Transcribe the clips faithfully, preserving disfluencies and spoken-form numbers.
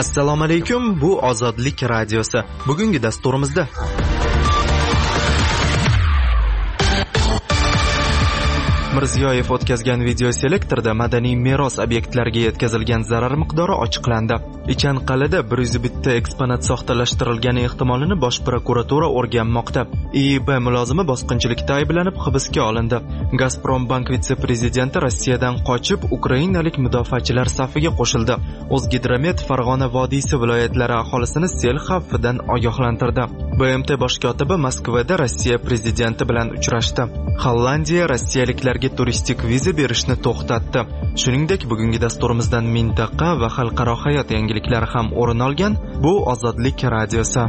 Assalomu alaykum, bu Ozodlik radiosi. Bugungi dasturimizda Mirziyoyev o'tkazgan videoselektorda madaniy meros obyektlariga yetkazilgan zarar miqdori ochiqlandi. Ichanqal'ada bir yuz bitta eksponat soxtalashtirilgani ehtimolini bosh prokuratura o'rganmoqda. I I B mulozimi bosqinchilikda ayblanib hibsga olindi. Gazprombank vitse-prezidenti Rossiyadan qochib, ukrainalik mudofaachilar safiga qo'shildi. O'zgidromet Farg'ona vodiysi viloyatlari aholisini sel xavfidan ogohlantirdi. B M T bosh kotibi Moskvada Rossiya prezidenti bilan uchrashdi. Hollandiya rossiyaliklarga turistik viza berishni to'xtatdi. Shuningdek, bugungi dasturimizdan mintaqa va xalqaro hayot yangiliklari ham o'rin olgan. Bu Ozodlik radiosi.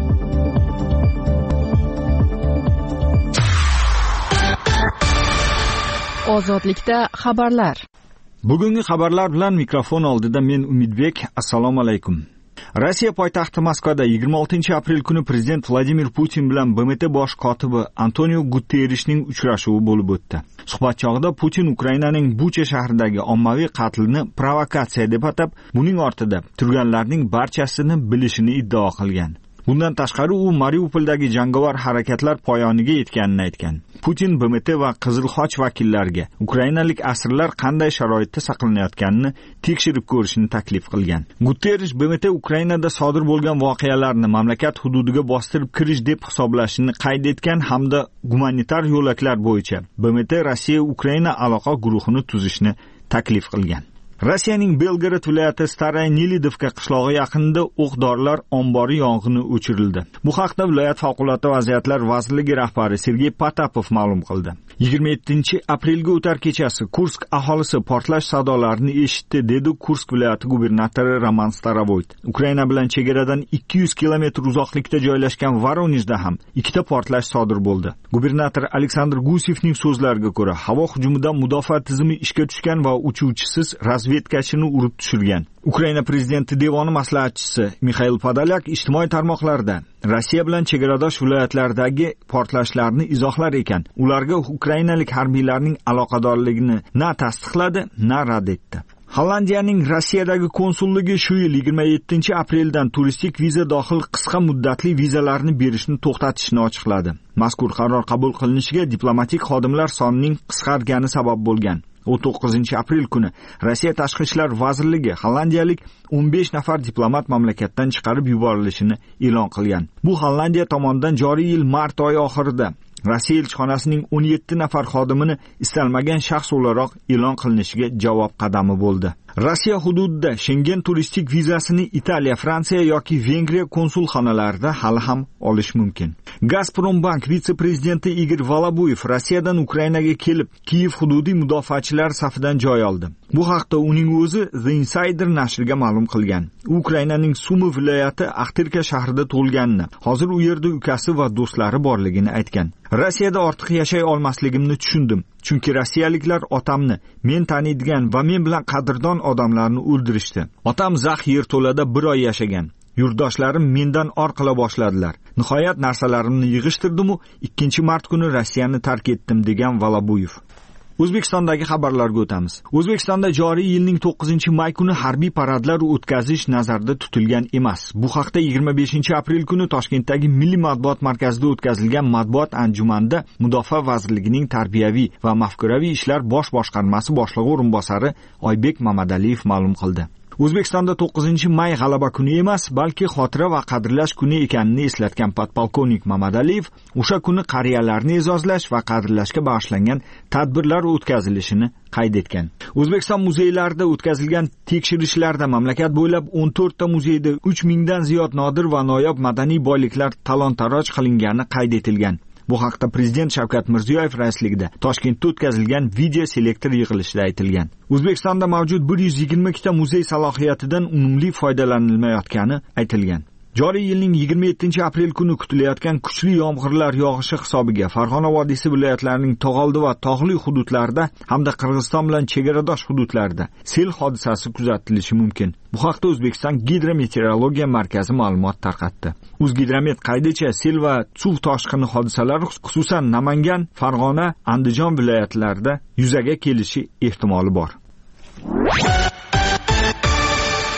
Ozodlikda xabarlar. Bugungi xabarlar bilan mikrofon oldida men Umidbek. Assalomu alaykum. Rossiya poytaxti Moskvada yigirma oltinchi aprel kuni prezident Vladimir Putin bilan B M T bosh kotibi Antonio Guterrishning uchrashuvi bo'lib o'tdi. Suhbat chog'ida Putin Ukrainaning Bucha shahridagi ommaviy qatlni provokatsiya deb atab, buning ortida turganlarning barchasini bilishini iddao qilgan. Bundan tashqari u Mariupoldagi jangovar harakatlar poyoniga yetganini aytgan. Putin B M T va Qizil Xoch vakillariga ukrainalik asirlar qanday sharoitda saqlanayotganini tekshirib ko'rishni taklif qilgan. Guterrish B M T Ukrainada sodir bo'lgan voqealarni mamlakat hududiga bostirib kirish deb hisoblashini qayd etgan hamda gumanitar yo'laklar bo'yicha B M T Rossiya Ukraina aloqa guruhini tuzishni taklif qilgan. Rossiyaning Belgorod viloyati Staraya Nelidovka qishlog'i yaqinida o'q-dorilar ombori yong'ini o'chirildi. Bu haqda viloyat favqulodda vaziyatlar vazirligi rahbari Sergey Potapov ma'lum qildi. yigirma yettinchi aprelga o'tar kechasi Kursk aholisi portlash sadolarini eshitdi, dedi Kursk viloyati gubernatori Roman Starovoyt. Ukraina bilan chegaradan ikki yuz kilometr uzoqlikda joylashgan Voronejda ham ikkita portlash sodir bo'ldi. Gubernator Aleksandr Gusevning so'zlariga ko'ra, havo hujumidan mudofaa tizimi ishga tushgan va uchuvchisiz razvedkachini urib tushirgan. Ukraina prezidenti devoni maslahatchisi Mikhail Podolyak ijtimoiy tarmoqlarda Rossiya bilan chegaradosh viloyatlardagi portlashlarni izohlar ekan, ularga ukrainalik harbiylarning aloqadorligini na tasdiqladi, na rad etdi. Hollandiyaning Rossiyadagi konsulligi shu yil yigirma yettinchi apreldan turistik viza dohil qisqa muddatli vizalarni berishni to'xtatishni ochiqladi. Mazkur qaror qabul qilinishiga diplomatik xodimlar sonining qisqargani sabab bo'lgan. o'n to'qqizinchi aprel kuni Rossiya Tashqi ishlar vazirligi hollandiyalik o'n besh nafar diplomat mamlakatdan chiqarib yuborilishini e'lon qilgan. Bu Hollandiya tomonidan joriy yil mart oyi oxirida Rossiya elchixonasining o'n yetti nafar xodimini istalmagan shaxs o'laroq e'lon qilinishiga javob qadami bo'ldi. Rossiya hududida Schengen turistik vizasini Italiya, Fransiya yoki Vengriya konsulxonalarida hali ham olish mumkin. Gazprombank vitse-prezidenti Igor Volobuyev Rossiyadan Ukrainaga kelib, Kiyev hududiy mudofaachilar safidan joy oldi. Bu haqda uning o'zi The Insider nashriga ma'lum qilgan. U Ukrainaning Sumi viloyati Axtirka shahrida tug'ilganini, hozir u yerda ukasi va do'stlari borligini aytgan. Rossiyada ortiq yashay olmasligimni tushundim. Chunki rossiyaliklar otamni, men taniydigan va men bilan qadrdon odamlarni o'ldirishdi. Otam zax yerto'lada bir oy yashagan. Yurdoshlarim mendan or qila boshladilar. Nihoyat narsalarimni yig'ishtirdim-u, ikkinchi mart kuni Rossiyani tark etdim, degan Volobuyev. O'zbekistondagi xabarlarga o'tamiz. O'zbekistonda joriy yilning to'qqizinchi may kuni harbiy paradlar o'tkazish nazarda tutilgan emas. Bu haqda yigirma beshinchi aprel kuni Toshkentdagi Milliy matbuot markazida o'tkazilgan matbuot anjumanida Mudofaa vazirligining tarbiyaviy va mafkuraviy ishlar bosh boshqarmasi boshlig'i o'rinbosari Oybek Mamadaliyev ma'lum qildi. O'zbekistonda to'qqizinchi may g'alaba kuni emas, balki xotira va qadrlash kuni ekanini eslatgan podpolkovnik Mamadaliyev, o'sha kuni qariyalarni e'zozlash va qadrlashga bag'ishlangan tadbirlar o'tkazilishini qayd etgan. O'zbekiston muzeylarida o'tkazilgan tekshirishlarda mamlakat bo'ylab o'n to'rtta muzeyda uch mingdan ziyod nodir va noyob madaniy boyliklar talon-taroj qilingani qayd etilgan. Bu haqda prezident Shavkat Mirziyoyev raisligida Toshkentda o'tkazilgan video selektor yig'ilishida aytilgan. O'zbekistonda mavjud bir yuz yigirma ikkita muzey salohiyatidan unumli foydalanilmayotgani aytilgan. Joriy yilning yigirma yettinchi aprel kuni kutilayotgan kuchli yomg'irlar yog'ishi hisobiga Farg'ona vodiysi viloyatlarining tog'oldi va tog'li hududlarida hamda Qirg'iziston bilan chegaradosh hududlarda sel hodisasi kuzatilishi mumkin. Bu haqda O'zbekiston Gidrometeorologiya markazi ma'lumot tarqatdi. O'zgidromet qaydicha sel va suv toshqini hodisalari xususan Namangan, Farg'ona, Andijon viloyatlarida yuzaga kelishi ehtimoli bor.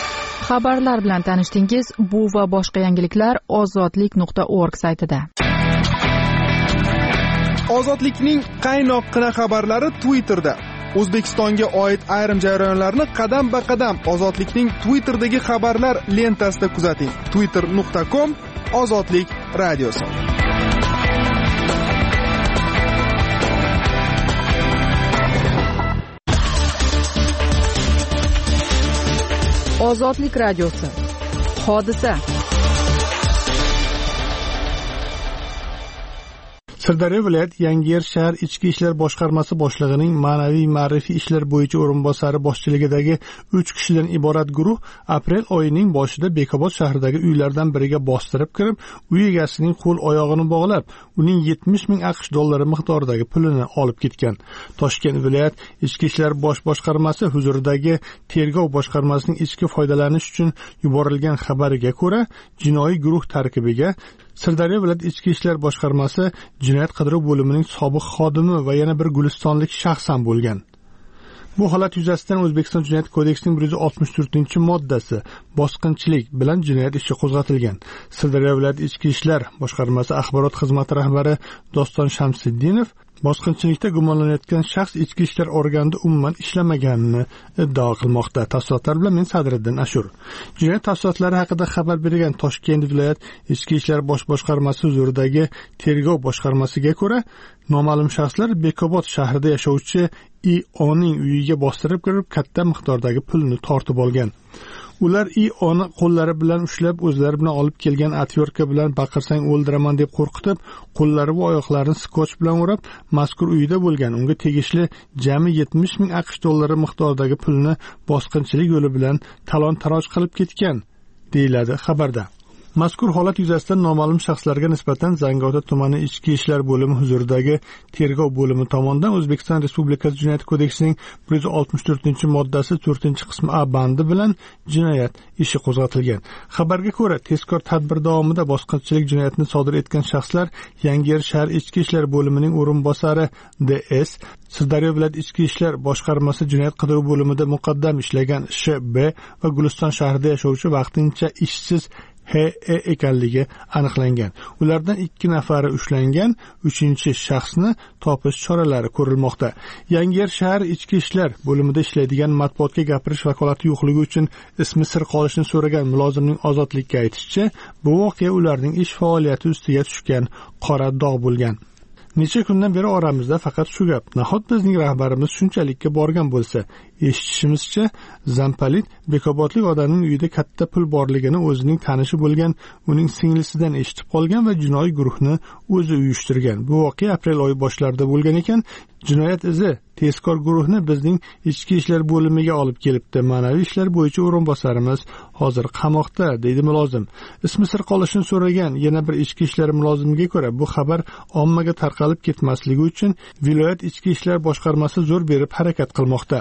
Xabarlar bilan tanishdingiz. Bu va boshqa yangiliklar ozodlik nuqta org saytida. Ozodlikning qaynoqqina xabarlari Twitterda. O'zbekistonga oid ayrim jarayonlarni qadam-ba-qadam Ozodlikning Twitter'dagi xabarlar lentasida kuzating. twitter nuqta com Ozodlik radiosi. Ozodlik radiosi. Hodisa. Sirdaryo viloyat Yangiyer shahar ichki ishlar boshqarmasi boshlig'ining ma'naviy ma'rifiy ishlar bo'yicha o'rinbosari boshchiligidagi uch kishidan iborat guruh aprel oyining boshida Bekobod shahridagi uylardan biriga bostirib kirib, uy egasining qo'l oyog'ini bog'lab, uning yetmish ming aqsh dollari miqdoridagi pulini olib ketgan. Toshkent viloyat ichki ishlar bosh boshqarmasi huzuridagi tergov boshqarmasining ichki foydalanish uchun yuborilgan xabariga ko'ra, jinoiy guruh tarkibiga Sirdaryo viloyat ichki ishlar boshqarmasi jinoyat qidiruv bo'limining sobiq xodimi va yana bir gulistonlik shaxs ham bo'lgan. Bu holat yuzasidan O'zbekiston Jinoyat kodeksining bir yuz oltmish to'rtinchi moddasi bosqinchilik bilan jinoyat ishi qo'zg'atilgan. Sirdaryo viloyat ichki ishlar boshqarmasi axborot xizmati rahbari Doston Shamsiddinov bosqinchilikda gumonlanayotgan shaxs ichki ishlar organida umuman ishlamaganini iddao qilmoqda. Tafsilotlar bilan men Sadriddin Ashur. Jinoyat tafsilotlari haqida xabar bergan Toshkent viloyat ichki ishlar bosh boshqarmasi huzuridagi tergov boshqarmasiga ko'ra, noma'lum shaxslar Bekobod shahrida yashovchi I O'ning uyiga bostirib kirib, katta miqdordagi pulni tortib olgan. Ular I O'ni qo'llari bilan ushlab, o'zlari bilan olib kelgan atyorka bilan baqirsang o'ldiraman deb qo'rqitib, qo'llari va oyoqlarini skotch bilan o'rab, mazkur uyda bo'lgan unga tegishli jami yetmish ming aqsh dollari miqdoridagi pulni bosqinchilik yo'li bilan talon-taroj qilib ketgan, deyiladi xabarda. Mazkur holat yuzasidan noma'lum shaxslarga nisbatan Zangiota tumani ichki ishlar bo'limi huzuridagi tergov bo'limi tomonidan O'zbekiston Respublikasi Jinoyat kodeksining bir yuz oltmish to'rtinchi moddasi to'rtinchi qismi A bandi bilan jinoyat ishi qo'zg'atilgan. Xabarga ko'ra, tezkor tadbir davomida bosqinchilik jinoyatini sodir etgan shaxslar Yangiyer shahar ichki ishlar bo'limining o'rinbosari D S, Sirdaryo viloyat ichki ishlar boshqarmasi jinoyat qidiruv bo'limida muqaddam ishlagan Sh B va Guliston shahrida yashovchi vaqtincha ishsiz H E ekanligi aniqlangan. Ulardan ikki nafari ushlangan, uchinchi shaxsni topish choralari ko'rilmoqda. Yangiyer shahar ichki ishlar bo'limida ishlaydigan matbuotga gapirish vakolati yo'qligi uchun ismi sir qolishini so'ragan mulozimning Ozodlikka aytishicha, bu voqea ularning ish faoliyati ustiga tushgan qora dog' bo'lgan. Necha kundan beri oramizda faqat shu gap. Nahot bizning rahbarimiz shunchalikka borgan bo'lsa, eshitishimizcha, Zampalit Bekobodlik odamning uyida katta pul borligini o'zining tanishi bo'lgan uning singlisidan eshitib qolgan va jinoiy guruhni o'zi uyushtirgan. Bu voqea aprel oyi boshlarida bo'lgan ekan. Jinoyat izi tezkor guruhni bizning ichki ishlar bo'limiga olib kelibdi. Ma'naviy ishlar bo'yicha o'rinbosarimiz hozir qamoqda, deydi mulozim. Ismi sir qolishini so'ragan yana bir ichki ishlar mulozimiga ko'ra, bu xabar ommaga tarqalib ketmasligi uchun viloyat ichki ishlar boshqarmasi zo'r berib harakat qilmoqda.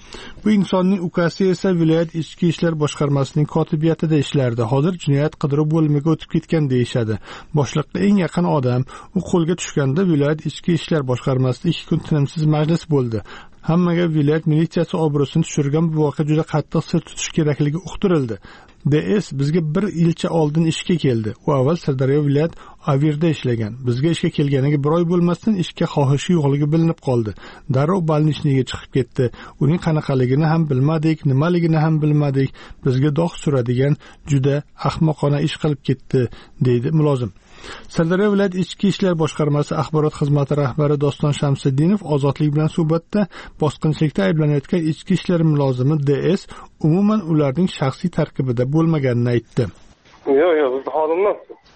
Bu insonning ukasi esa viloyat ichki ishlar boshqarmasining kotibiyatida ishlardi. Hozir jinoyat qidiruv bo'limiga o'tib ketgan deyishadi. Boshliqqa eng yaqin odam. U qo'lga tushganda viloyat ichki ishlar boshqarmasida ikki kun tinimsiz majlis bo'ldi. Hammaga viloyat militsiyasi obro'sini tushirgan bu voqea juda qattiq sir tutish kerakligi uqtirildi. D S bizga bir yilcha oldin ishga keldi. U avval Sirdaryo viloyat Avirda ishlagan. Bizga ishga kelganiga bir oy bo'lmasdan ishga xohishi yo'qligi bilinib qoldi. Darrov balnishniga chiqib ketdi. Uning qanaqaligini ham bilmadik, nimaligini ham bilmadik. Bizga dog' suradigan juda ahmoqona ish qilib ketdi, deydi mulozim. Sirdaryo viloyat ichki ishlar boshqarmasi axborot xizmati rahbari Doston Shamsiddinov Ozodlik bilan suhbatda bosqinchilikda ayblanayotgan ichki ishlar mulozimi D S umuman ularning shaxsiy tarkibida bo'lmaganini aytdi. Yo'q, yo'q, biz xodimlar.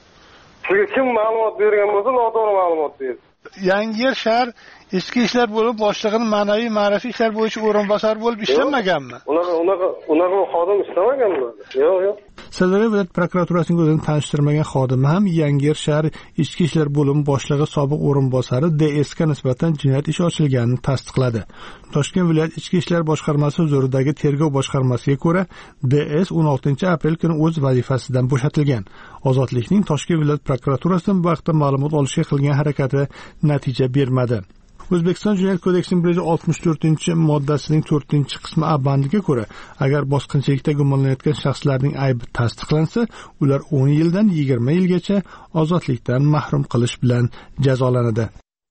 Sizga kim ma'lumot bergan bo'lsa, noto'g'ri ma'lumot berdi. Yangiyer shahar ichki ishlar bo'lib boshlig'ining ma'naviy ma'rifiy ishlar bo'yicha o'rinbosari bo'lib ishlamaganmi? Unaqa unaqa unaqa xodim ishlamaganmi? Yo'q, yo'q. Sirdaryo viloyat prokuraturasining o'zini tanishtirmagan xodimi ham Yangiyer shahar ichki ishlar bo'limi boshlig'i sobiq o'rinbosari D S ga nisbatan jinoyat ishi ochilganini tasdiqladi. Toshkent viloyat ichki ishlar boshqarmasi huzuridagi tergov boshqarmasiga ko'ra, D S o'n oltinchi aprel kuni o'z vazifasidan bo'shatilgan. Ozodlikning Toshkent viloyat prokuraturasidan bu vaqtda ma'lumot olishga qilgan harakati natija bermadi. O'zbekiston Jinoyat kodeksining bir yuz oltmish to'rtinchi moddasining to'rtinchi qismi A bandiga ko'ra, agar bosqinchilikda gumonlanayotgan shaxslarning aybi tasdiqlansa, ular o'n yildan yigirma yilgacha ozodlikdan mahrum qilish bilan jazolanadi.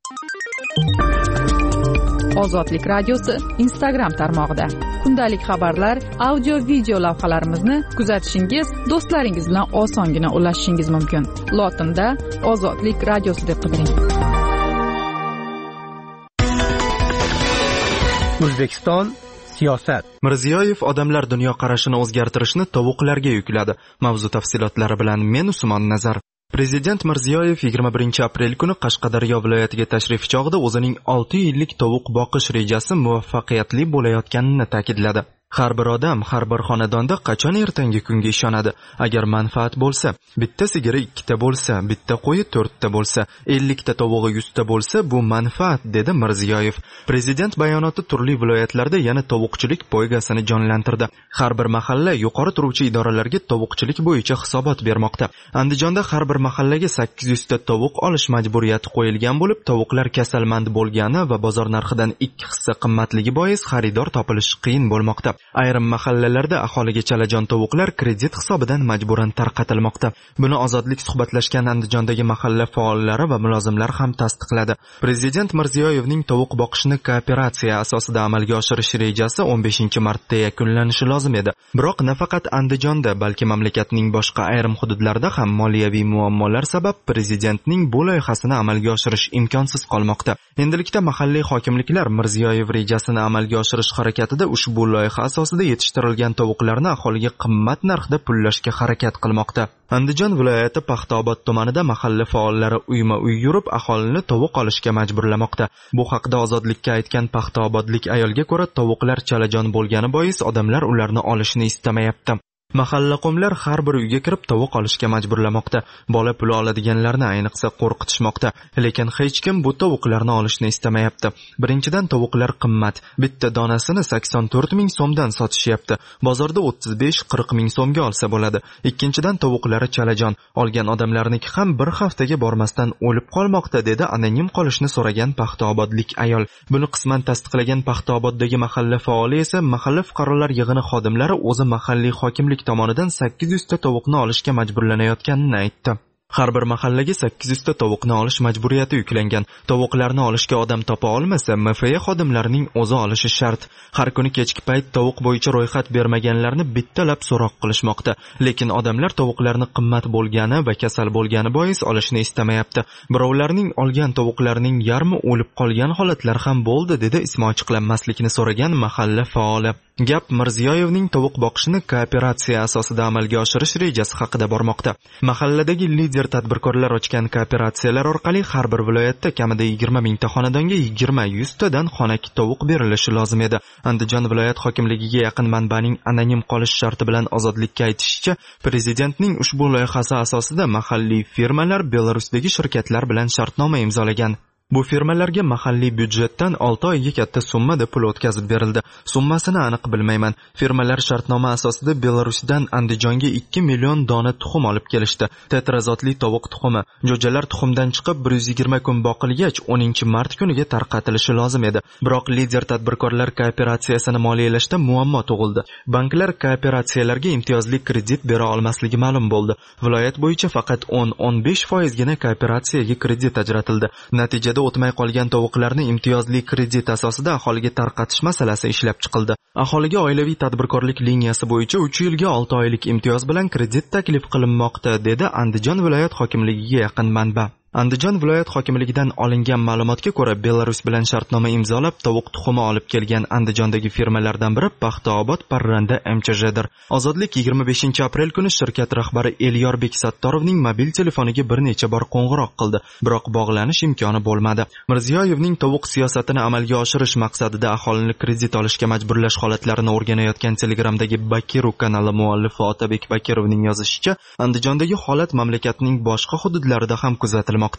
Ozodlik radiosi Instagram tarmog'ida kundalik xabarlar, audio, video lavhalarimizni kuzatishingiz, do'stlaringiz bilan osongina ulashishingiz mumkin. Lotinda Ozodlik radiosi deb qidiring. O'zbekiston siyosat. Mirziyoyev odamlar dunyoqarashini o'zgartirishni tovuqlarga yukladi. Mavzu tafsilotlari bilan men Usmon Nazar. Prezident Mirziyoyev yigirma birinchi aprel kuni Qashqadaryo viloyatiga tashrif chog'ida o'zining olti yillik tovuq boqish rejasi muvaffaqiyatli bo'layotganini ta'kidladi. Har bir odam, har bir xonadonda qachon ertangi kunga ishonadi? Agar manfaat bo'lsa, bitta sigiri ikkita bo'lsa, bitta qo'yi to'rtta bo'lsa, ellikta tovug'i yuzta bo'lsa, bu manfaat, dedi Mirziyoyev. Prezident bayonoti turli viloyatlarda yana tovuqchilik poygasini jonlantirdi. Har bir mahalla yuqori turuvchi idoralarga tovuqchilik bo'yicha hisobot bermoqda. Andijonda har bir mahallaga sakkiz yuz ta tovuq olish majburiyati qo'yilgan bo'lib, tovuqlar kasalmand bo'lgani va bozor narxidan ikki hissa qimmatligi bois xaridor topilishi qiyin bo'lmoqda. Ayrim mahallalarda aholiga chalajon tovuqlar kredit hisobidan majburan tarqatilmoqda. Buni Ozodlik suhbatlashgan Andijondagi mahalla faollari va mulozimlar ham tasdiqladi. Prezident Mirziyoyevning tovuq boqishni kooperatsiya asosida amalga oshirish rejasi o'n beshinchi martda yakunlanishi lozim edi. Biroq nafaqat Andijonda, balki mamlakatning boshqa ayrim hududlarida ham moliyaviy muammolar sabab prezidentning bu loyihasini amalga oshirish imkonsiz qolmoqda. Endilikda mahalliy hokimliklar Mirziyoyev rejasini amalga oshirish harakatida ushbu loyiha asosida yetishtirilgan tovuqlarni aholiga qimmat narxda pullashga harakat qilmoqda. Andijon viloyati Paxtaobod tumanida mahalla faollari uyma-uy yurib aholini tovuq olishga majburlamoqda. Bu haqda Ozodlikka aytgan paxtaobodlik ayolga ko'ra, tovuqlar chalajon bo'lgani bois odamlar ularni olishni istamayapti. Mahalla qo'mlar har bir uyga kirib tovuq olishga majburlamoqda. Bola puli oladiganlarni ayniqsa qo'rqitishmoqda. Lekin hech kim bu tovuqlarni olishni istamayapti. Birinchidan, tovuqlar qimmat. Bitta donasini sakson to'rt ming so'mdan sotishyapti. Bozorda o'ttiz besh qirq ming so'mga olsa bo'ladi. Ikkinchidan, tovuqlari chalajon. Olgan odamlarniki ham bir haftaga bormasdan o'lib qolmoqda, dedi anonim qolishni so'ragan paxtaobodlik ayol. Buni qisman tasdiqlagan Paxtaoboddagi mahalla faoli esa mahalla fuqarolar yig'ini xodimlari o'zi mahalliy hokimlik tomonidan sakkiz yuz ta tovuqni olishga majburlanayotganini aytdi. Har bir mahallaga sakkiz yuz ta tovuqni olish majburiyati yuklangan. Tovuqlarni olishga odam topa olmasa, M F A xodimlarining o'zi olishi shart. Har kuni kechki payt tovuq bo'yicha ro'yxat bermaganlarni bittalab so'roq qilishmoqda. Lekin odamlar tovuqlarni qimmat bo'lgani va kasal bo'lgani bois olishni istamayapti. Birovlarning olgan tovuqlarining yarmi o'lib qolgan holatlar ham bo'ldi, dedi ismi ochiqlanmaslikni so'ragan mahalla faoli. Gap Mirziyoyevning tovuq boqishni kooperatsiya asosida amalga oshirish rejasi haqida bormoqda. Mahalladagi lider tadbirkorlar ochgan kooperatsiyalar orqali har bir viloyatda kamida yigirma mingta xonadonga yigirma yuz tadan xonaki tovuq berilishi lozim edi. Andijon viloyat hokimligiga yaqin manbaning anonim qolish sharti bilan Ozodlikka aytishicha, prezidentning ushbu loyihasi asosida mahalliy firmalar Belarusdagi shirkatlar bilan shartnoma imzolagan. Bu firmalarga mahalliy byudjetdan olti oyga katta summada pul o'tkazib berildi. Summasini aniq bilmayman. Firmalar shartnoma asosida Belarusdan Andijonga ikki million dona tuxum olib kelishdi. Tetrazotli tovuq tuxumi. Jo'jalar tuxumdan chiqib bir yuz yigirma kun boqilgach o'ninchi mart kuniga tarqatilishi lozim edi. Biroq lider tadbirkorlar kooperatsiyasini moliyalashda muammo tug'ildi. Banklar kooperatsiyalarga imtiyozli kredit bera olmasligi ma'lum bo'ldi. Viloyat bo'yicha faqat o'n o'n besh foizgina kooperatsiyaga kredit ajratildi. Natijada o'tmay qolgan tovuqlarni imtiyozli kredit asosida aholiga tarqatish masalasi ishlab chiqildi. Aholiga oilaviy tadbirkorlik liniyasi bo'yicha uch yilga olti oylik imtiyoz bilan kredit taklif qilinmoqda, dedi Andijon viloyat hokimligiga yaqin manba. Andijon viloyat hokimligidan olingan ma'lumotga ko'ra, Belarus bilan shartnoma imzolab tovuq tuxumi olib kelgan Andijondagi firmalardan biri Paxtaobod Parranda M Ch J'dir. Ozodlik yigirma beshinchi aprel kuni shirkat rahbari Elyorbek Sattorovning mobil telefoniga bir necha bor qo'ng'iroq qildi, biroq bog'lanish imkoni bo'lmadi. Mirziyoyevning tovuq siyosatini amalga oshirish maqsadida aholini kredit olishga majburlash holatlarini o'rganayotgan Telegramdagi Bakiru kanali muallifi Otabek Bakirovning yozishicha, Andijondagi holat mamlakatning boshqa hududlarida ham kuzatilmoqda.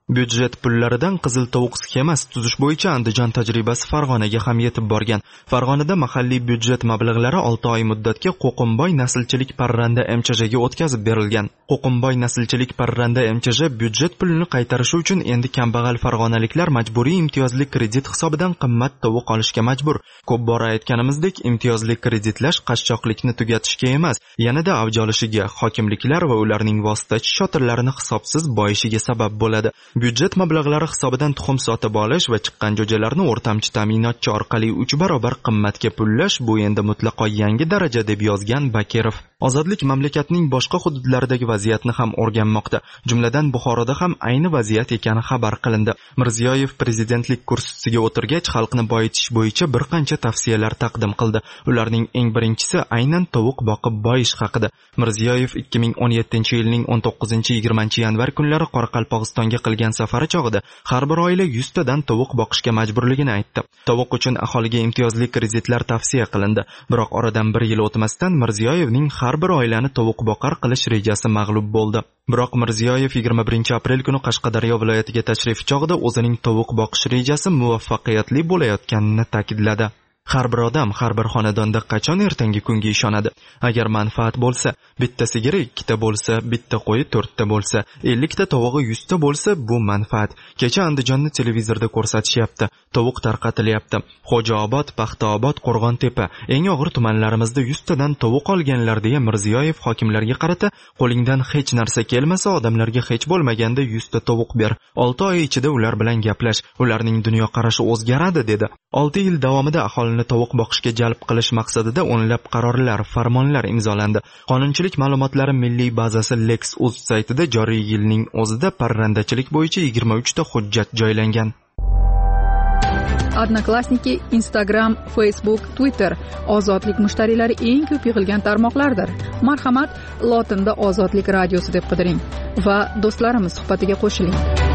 Byudjet pullaridan Qizil tovuq sxemasi tuzish bo'yicha Andijon tajribasi Farg'onaga ham yetib borgan. Farg'onada mahalliy byudjet mablag'lari olti oy muddatga Qo'qimboy naslchilik parranda M Ch Jga o'tkazib berilgan. Qo'qimboy naslchilik parranda M Ch J byudjet pulini qaytarishi uchun endi kambag'al farg'onaliklar majburiy imtiyozli kredit hisobidan qimmat tovuq olishga majbur. Ko'p bora aytganimizdek, imtiyozli kreditlash qashshoqlikni tugatishga emas, yanada avj olishiga, hokimliklar va ularning vositachi shotirlarini hisobsiz boyishiga sabab bo'ladi. Byudjet mablag'lari hisobidan tuxum sotib olish va chiqqan jo'jalarni o'rtamchi ta'minotchi orqali uch barobar qimmatga pullash bu endi mutlaqo yangi daraja, deb yozgan Bakirov. Ozodlik mamlakatning boshqa hududlaridagi vaziyatni ham o'rganmoqda. Jumladan Buxoroda ham ayni vaziyat ekani xabar qilindi. Mirziyoyev prezidentlik kursisiga o'tirgach, xalqni boyitish bo'yicha bir qancha tavsiyalar taqdim qildi. Ularning eng birinchisi aynan tovuq boqib boyish haqida. Mirziyoyev ikki ming o'n yettinchi yilning o'n to'qqizinchi yigirmanchi yanvar kunlari Qoraqalpog'istonga qilgan safari chog'ida har bir oila yuz tadan tovuq boqishga majburligini aytdi. Tovuq uchun aholiga imtiyozli kreditlar tavsiya qilindi. Biroq oradan bir yil o'tmasdan Mirziyoyevning har bir oilani tovuq boqar qilish rejasi mag'lub bo'ldi. Biroq Mirziyoyev yigirma birinchi aprel kuni Qashqadaryo viloyatiga tashrif chog'ida o'zining tovuq boqish rejasi muvaffaqiyatli bo'layotganini ta'kidladi. Har bir odam, har bir xonadonda qachon ertangi kunga ishonadi? Agar manfaat bo'lsa, bitta sigiri ikkita bo'lsa, bitta qo'yi to'rtta bo'lsa, ellikta tovug'i yuzta bo'lsa, bu manfaat. Kecha Andijonni televizorda ko'rsatishyapti. Tovuq tarqatilyapti. Xo'jaobod, Paxtaobod, Qo'rg'ontepa, eng og'ir tumanlarimizda yuz tadan tovuq olganlar deya Mirziyoyev hokimlarga qarata, qo'lingdan hech narsa kelmasa, odamlarga hech bo'lmaganda yuz ta tovuq ber. olti oy ichida ular bilan gaplash, ularning dunyo qarashi o'zgaradi dedi. olti yil davomida aholini tovuq boqishga jalb qilish maqsadida o'nlab qarorlar, farmonlar imzolandi. Qonunchilik ma'lumotlari milliy bazasi Lex.uz saytida joriy yilning o'zida parrandachilik bo'yicha yigirma uch ta hujjat joylangan. Odnoklassniki, Instagram, Facebook, Twitter ozodlik mushtariylari eng ko'p yig'ilgan tarmoqlardir. Marhamat, lotinda Ozodlik radiosi deb qidiring va do'stlarimiz suhbatiga qo'shiling.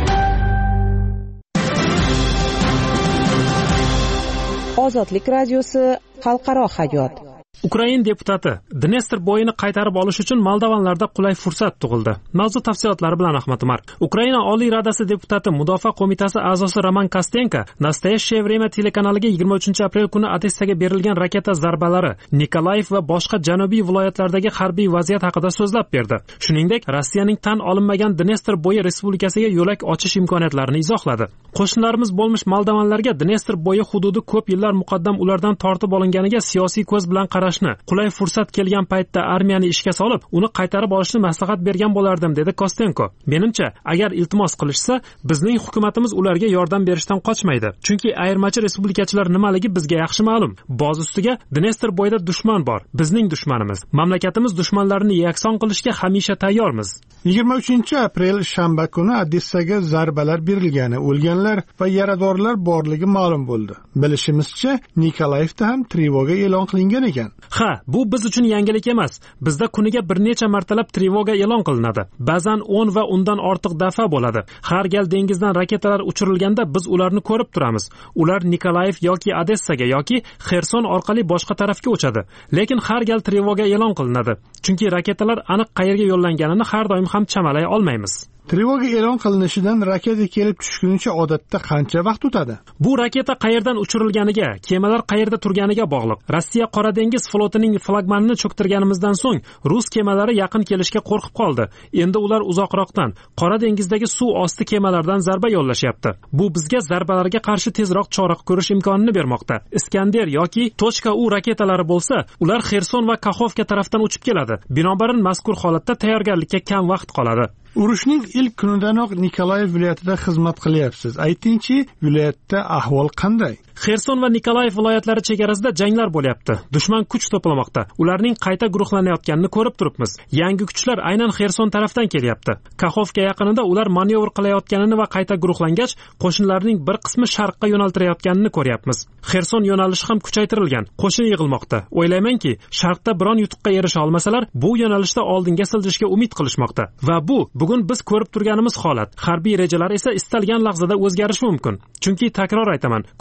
Ozodlik radiosi xalqaro hayot. Ukraina deputati Dnestr bo'yini qaytarib olish uchun moldovanlarda qulay fursat tug'ildi. Mavzu tafsilotlari bilan Ahmad Umar. Ukraina Oliy Radasi deputati Mudofaa qo'mitasi a'zosi Roman Kostenko Nastoyashcheye время telekanaliga yigirma uchinchi aprel kuni Odessaga berilgan raketa zarbalari, Nikolayev va boshqa janubiy viloyatlardagi harbiy vaziyat haqida so'zlab berdi. Shuningdek, Rossiyaning tan olinmagan Dnestr bo'yi respublikasiga yo'lak ochish imkoniyatlarini izohladi. Qo'shnilarimiz bo'lmish moldovanlarga Dnestr bo'yi hududi ko'p yillar muqaddam ulardan tortib olinganiga siyosiy ko'z bilan qarashni, qulay fursat kelgan paytda armiyani ishga solib, uni qaytarib olishni maslahat bergan bo'lardim, dedi Kostenko. Menimcha, agar iltimos qilishsa, bizning hukumatimiz ularga yordam berishdan qochmaydi. Chunki ayirmachi respublikachilar nimaligi bizga yaxshi ma'lum. Boz ustiga Dnestr bo'yida dushman bor, bizning dushmanimiz. Mamlakatimiz dushmanlarini yakson qilishga hamisha tayyormiz. yigirma uchinchi aprel shanba kuni Odessaga zarbalar berilgani, o'lganlar va yaradorlar borligi ma'lum bo'ldi. Bilishimizcha, Nikolayevda ham trevoga e'lon qilingan ekan. Ha, bu biz uchun yangilik emas. Bizda kuniga bir necha martalab trevoga e'lon qilinadi. Ba'zan o'n va undan ortiq daf'a bo'ladi. Har gal dengizdan raketalar uchirilganda biz ularni ko'rib turamiz. Ular Nikolayev yoki Odessaga yoki Xerson orqali boshqa tarafga uchadi. Lekin har gal trevoga e'lon qilinadi. Chunki raketalar aniq qayerga yo'llanganini har doim ham chamalay olmaymiz. Trevoga e'lon qilinishidan raketa kelib tushguncha odatda qancha vaqt o'tadi? Bu raketa qayerdan uchirilganiga, kemalar qayerda turganiga bog'liq. Rossiya Qora dengiz flotining flagmanini cho'ktirganimizdan so'ng rus kemalari yaqin kelishga qo'rqib qoldi. Endi ular uzoqroqdan, Qora dengizdagi suv osti kemalardan zarba yo'llashyapti. Bu bizga zarbalarga qarshi tezroq chora ko'rish imkonini bermoqda. Iskander yoki .u raketalari bo'lsa, ular Xerson va Kaxovka tarafdan uchib keladi. Binobarin mazkur holatda tayyorgarlikka kam vaqt qoladi. Urushning ilk kunidanoq Nikolayev viloyatida xizmat qilyapsiz. Aytingchi, viloyatda ahvol qanday? Xerson va Nikolayev viloyatlari chegarasida janglar bo'lyapti. Dushman kuch to'plamoqda. Ularning qayta guruhlanayotganini ko'rib turibmiz. Yangi kuchlar aynan Xerson tarafdan kelyapti. Kaxovka yaqinida ular manevr qilayotganini va qayta guruhlangach, qo'shinlarning bir qismi sharqqa yo'naltirayotganini ko'ryapmiz. Xerson yo'nalishi ham kuchaytirilgan. Qo'shin yig'ilmoqda. O'ylaymanki, sharqda biron yutuqqa erisha olmasalar, bu yo'nalishda oldinga siljishga umid qilishmoqda. Va bu bugun biz ko'rib turganimiz holat. Harbiy rejalar esa istalgan lahzada o'zgarishi mumkin. Chunki takror aytaman, ko'p narsa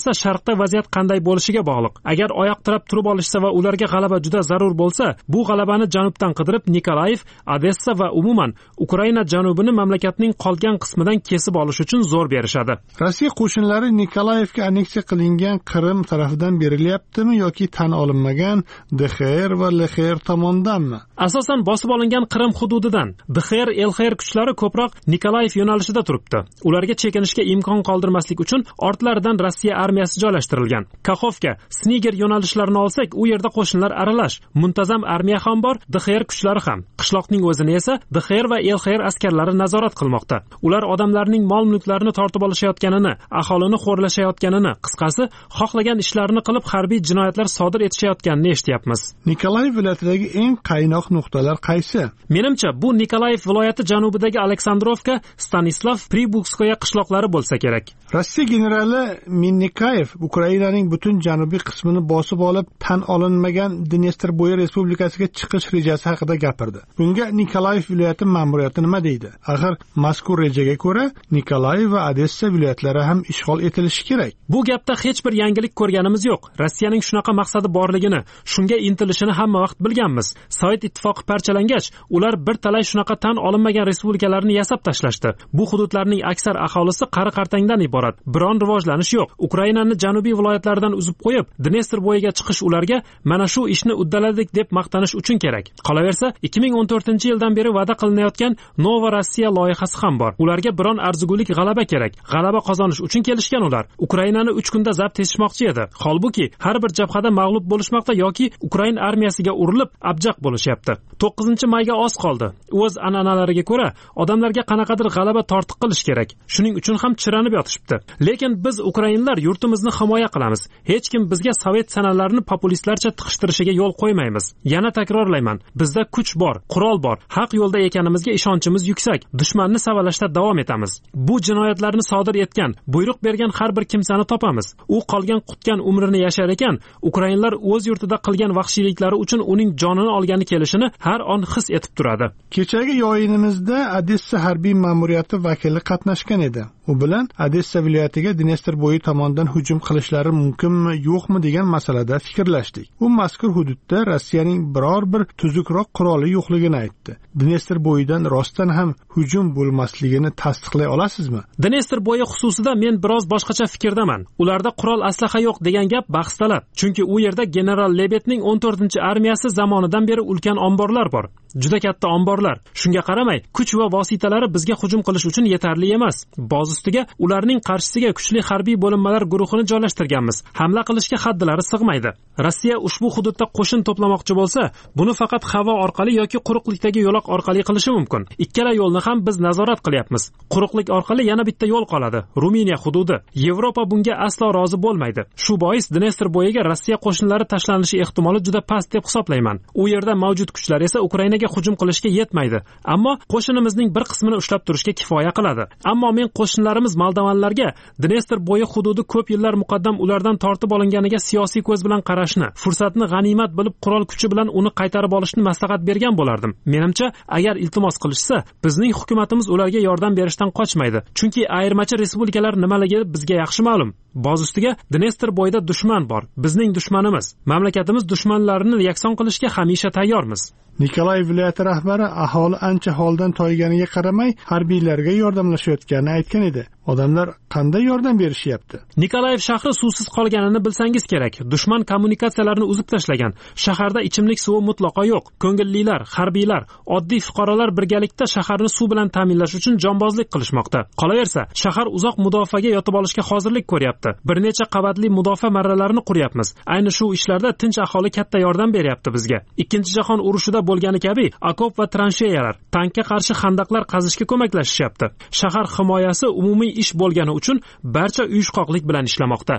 esa sharqda vaziyat qanday bo'lishiga bog'liq. Agar oyoq tirab turib olishsa va ularga g'alaba juda zarur bo'lsa, bu g'alabani janubdan qidirib Nikolayev, Odessa va umuman Ukraina janubini mamlakatning qolgan qismidan kesib olish uchun zo'r berishadi. Rossiya qo'shinlari Nikolayevga anneksiya qilingan Qrim tarafidan berilyaptimi yoki tan olinmagan D X R va L X R tomonidanmi? Asosan bosib olingan Qrim hududidan D X R, L X R kuchlari ko'proq Nikolayev yo'nalishida turibdi. Ularga chekinishga imkon qoldirmaslik uchun ortlaridan Rossiya armiyasi joylashtirilgan. Kakhovka, Sniger yo'nalishlarini olsak, u yerda qo'shinlar aralash, muntazam armiya ham bor, D X R kuchlari ham. Qishloqning o'zini esa D X R va L X R askarlari nazorat qilmoqda. Ular odamlarning mol-mulklarini tortib olishayotganini, aholini xo'rlashayotganini, qisqasi, xohlagan ishlarini qilib harbiy jinoyatlar sodir etishayotganini eshityapmiz. Nikolayev viloyatidagi eng qaynoq nuqtalar qaysi? Menimcha, bu Nikolayev viloyati janubidagi Aleksandrovka, Stanislav, Pribukskoye qishloqlari bo'lsa kerak. Rossiya generali Minnikayev Ukrainaning butun janubiy qismini bosib olib, tan olinmagan Dnestrboye respublikasiga chiqish rejasi haqida gapirdi. Bunga Nikolayev viloyati ma'muriyati nima deydi? Axir mazkur rejaga ko'ra Nikolayev va Odessa viloyatlari ham ishg'ol etilishi kerak. Bu gapda hech bir yangilik ko'rganimiz yo'q. Rossiyaning shunaqa maqsadi borligini, shunga intilishini hamma vaqt bilganmiz. Sovet ittifoqi parchalangach, ular bir talay shunaqa tan olinmagan respublikalarni yasab tashlashdi. Bu hududlarning aksar aholisi qari-qartangdan iborat. Biron rivojlanish yo'q. Ukrainani janubiy viloyatlaridan uzib qo'yib, Dnestr bo'yiga chiqish ularga mana shu ishni uddaladik deb maqtanish uchun kerak. Qolaversa, ikki ming o'n to'rtinchi yildan beri va'da qilinayotgan Nova Rossiya loyihasi ham bor. Ularga biron arzigulik g'alaba kerak. G'alaba qozonish uchun kelishgan ular. Ukrainani uch kunda zabt etishmoqchi edi. Holbuki har bir jabhada mag'lub bo'lishmoqda yoki Ukrain armiyasiga urilib abjaq bo'lishyapti. to'qqizinchi mayga oz qoldi. O'z an'analariga ko'ra odamlarga qanaqadir g'alaba tortiq qilish kerak. Shuning uchun ham chiranib yotishibdi. Lekin biz ukrainlar yurtimizni himoya qilamiz. Hech kim bizga sovet sanalarini populistlarcha tiqishtirishiga yo'l qo'ymaymiz. Yana takrorlayman, bizda kuch bor, qurol bor, haq yo'lda ekanimizga ishonchimiz yuksak. Dushmanni savalashda davom etamiz. Bu jinoyatlarni sodir etgan, buyruq bergan har bir kimsani topamiz. U qolgan qutgan umrini yashar ekan, ukrainlar o'z yurtida qilgan vahshiyliklari uchun uning jonini olgani kelishini har on his etib turadi. Kechagi yo'yinimizda Odessa harbiy ma'muriyati vakili qatnashgan edi. U bilan Odessa viloyatiga Dnestrboye tomonidan hujum qilishlari mumkinmi, yo'qmi degan masalada fikrlashdik. U mazkur hududda Rossiyaning biror bir tuzukroq quroli yo'qligini aytdi. Dnestrboyedan rostdan ham hujum bo'lmasligini tasdiqlay olasizmi? Dnestrboye xususida men biroz boshqacha fikrdaman. Ularda qurol aslaha yo'q degan gap bahstalab. Chunki u yerda general Lebetning o'n to'rtinchi armiyasi zamonidan beri ulkan omborlar bor. Juda katta omborlar. Shunga qaramay, kuch va vositalari bizga hujum qilish uchun yetarli emas. Boz ustiga ularning qarshisiga kuchli harbiy bo'linmalar guruhini joylashtirganmiz. Hamla qilishga haddilari sig'maydi. Rossiya ushbu hududda qo'shin to'plamoqchi bo'lsa, buni faqat havo orqali yoki quruqlikdagi yo'loq orqali qilishi mumkin. Ikkala yo'lni ham biz nazorat qilyapmiz. Quruqlik orqali yana bitta yo'l qoladi. Ruminiya hududi. Yevropa bunga aslo rozi bo'lmaydi. Shu bois Dnestrboyega Rossiya qo'shinlari tashlanishi ehtimoli juda past deb hisoblayman. U yerda mavjud kuchlar esa Ukrainaga hujum qilishga yetmaydi. Ammo qo'shinimizning bir qismini ushlab turishga kifoya qiladi. Ammo men qo'shinlarimiz Moldovanlarga Dnestrboye hududi ko'p yillar muqaddam ulardan tortib olinganiga siyosiy ko'z bilan qarashni, fursatni g'animat bilib qurol kuchi bilan uni qaytarib olishni maslahat bergan bo'lardim. Menimcha, agar iltimos qilishsa, bizning hukumatimiz ularga yordam berishdan qochmaydi. Chunki ayirmachi respublikalar nimaligi bizga yaxshi ma'lum. Boz ustiga Dnestrboyda dushman bor. Bizning dushmanimiz. Mamlakatimiz dushmanlarini yakson qilishga hamisha tayyormiz. Nikolayev viloyati rahbari aholi ancha holdan toyganiga qaramay harbiylarga yordamlashayotganini aytgan edi. Odamlar qanday yordam berishyapti? Nikolayev shahri suvsiz qolganini bilsangiz kerak. Dushman kommunikatsiyalarini uzib tashlagan. Shaharda ichimlik suvi mutlaqo yo'q. Ko'ngillilar, harbiylar, oddiy fuqarolar birgalikda shaharni suv bilan ta'minlash uchun jonbozlik qilishmoqda. Qolaversa, shahar uzoq mudofaaga yotib olishga hozirlik ko'ryapti. Bir necha qavatli mudofaa marralarini quryapmiz. Ayni shu ishlarda tinch aholi katta yordam beryapti bizga. Ikkinchi jahon urushida bo'lgani kabi okop va transheyalar, tankga qarshi xandaqlar qazishga ko'maklashishyapti. Shahar himoyasi umumiy ish bo'lgani uchun barcha uyushqoqlik bilan ishlamoqda.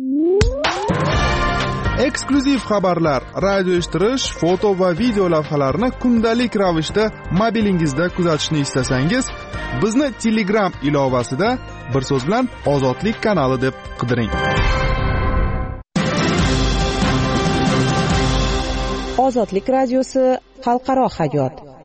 Eksklyuziv xabarlar, radio eshittirish, foto va video lavhalarni kundalik ravishda mobilingizda kuzatishni istasangiz, bizni Telegram ilovasida bir so'z bilan Ozodlik kanali deb qidiring. Ozodlik radiosi xalqaro hayot.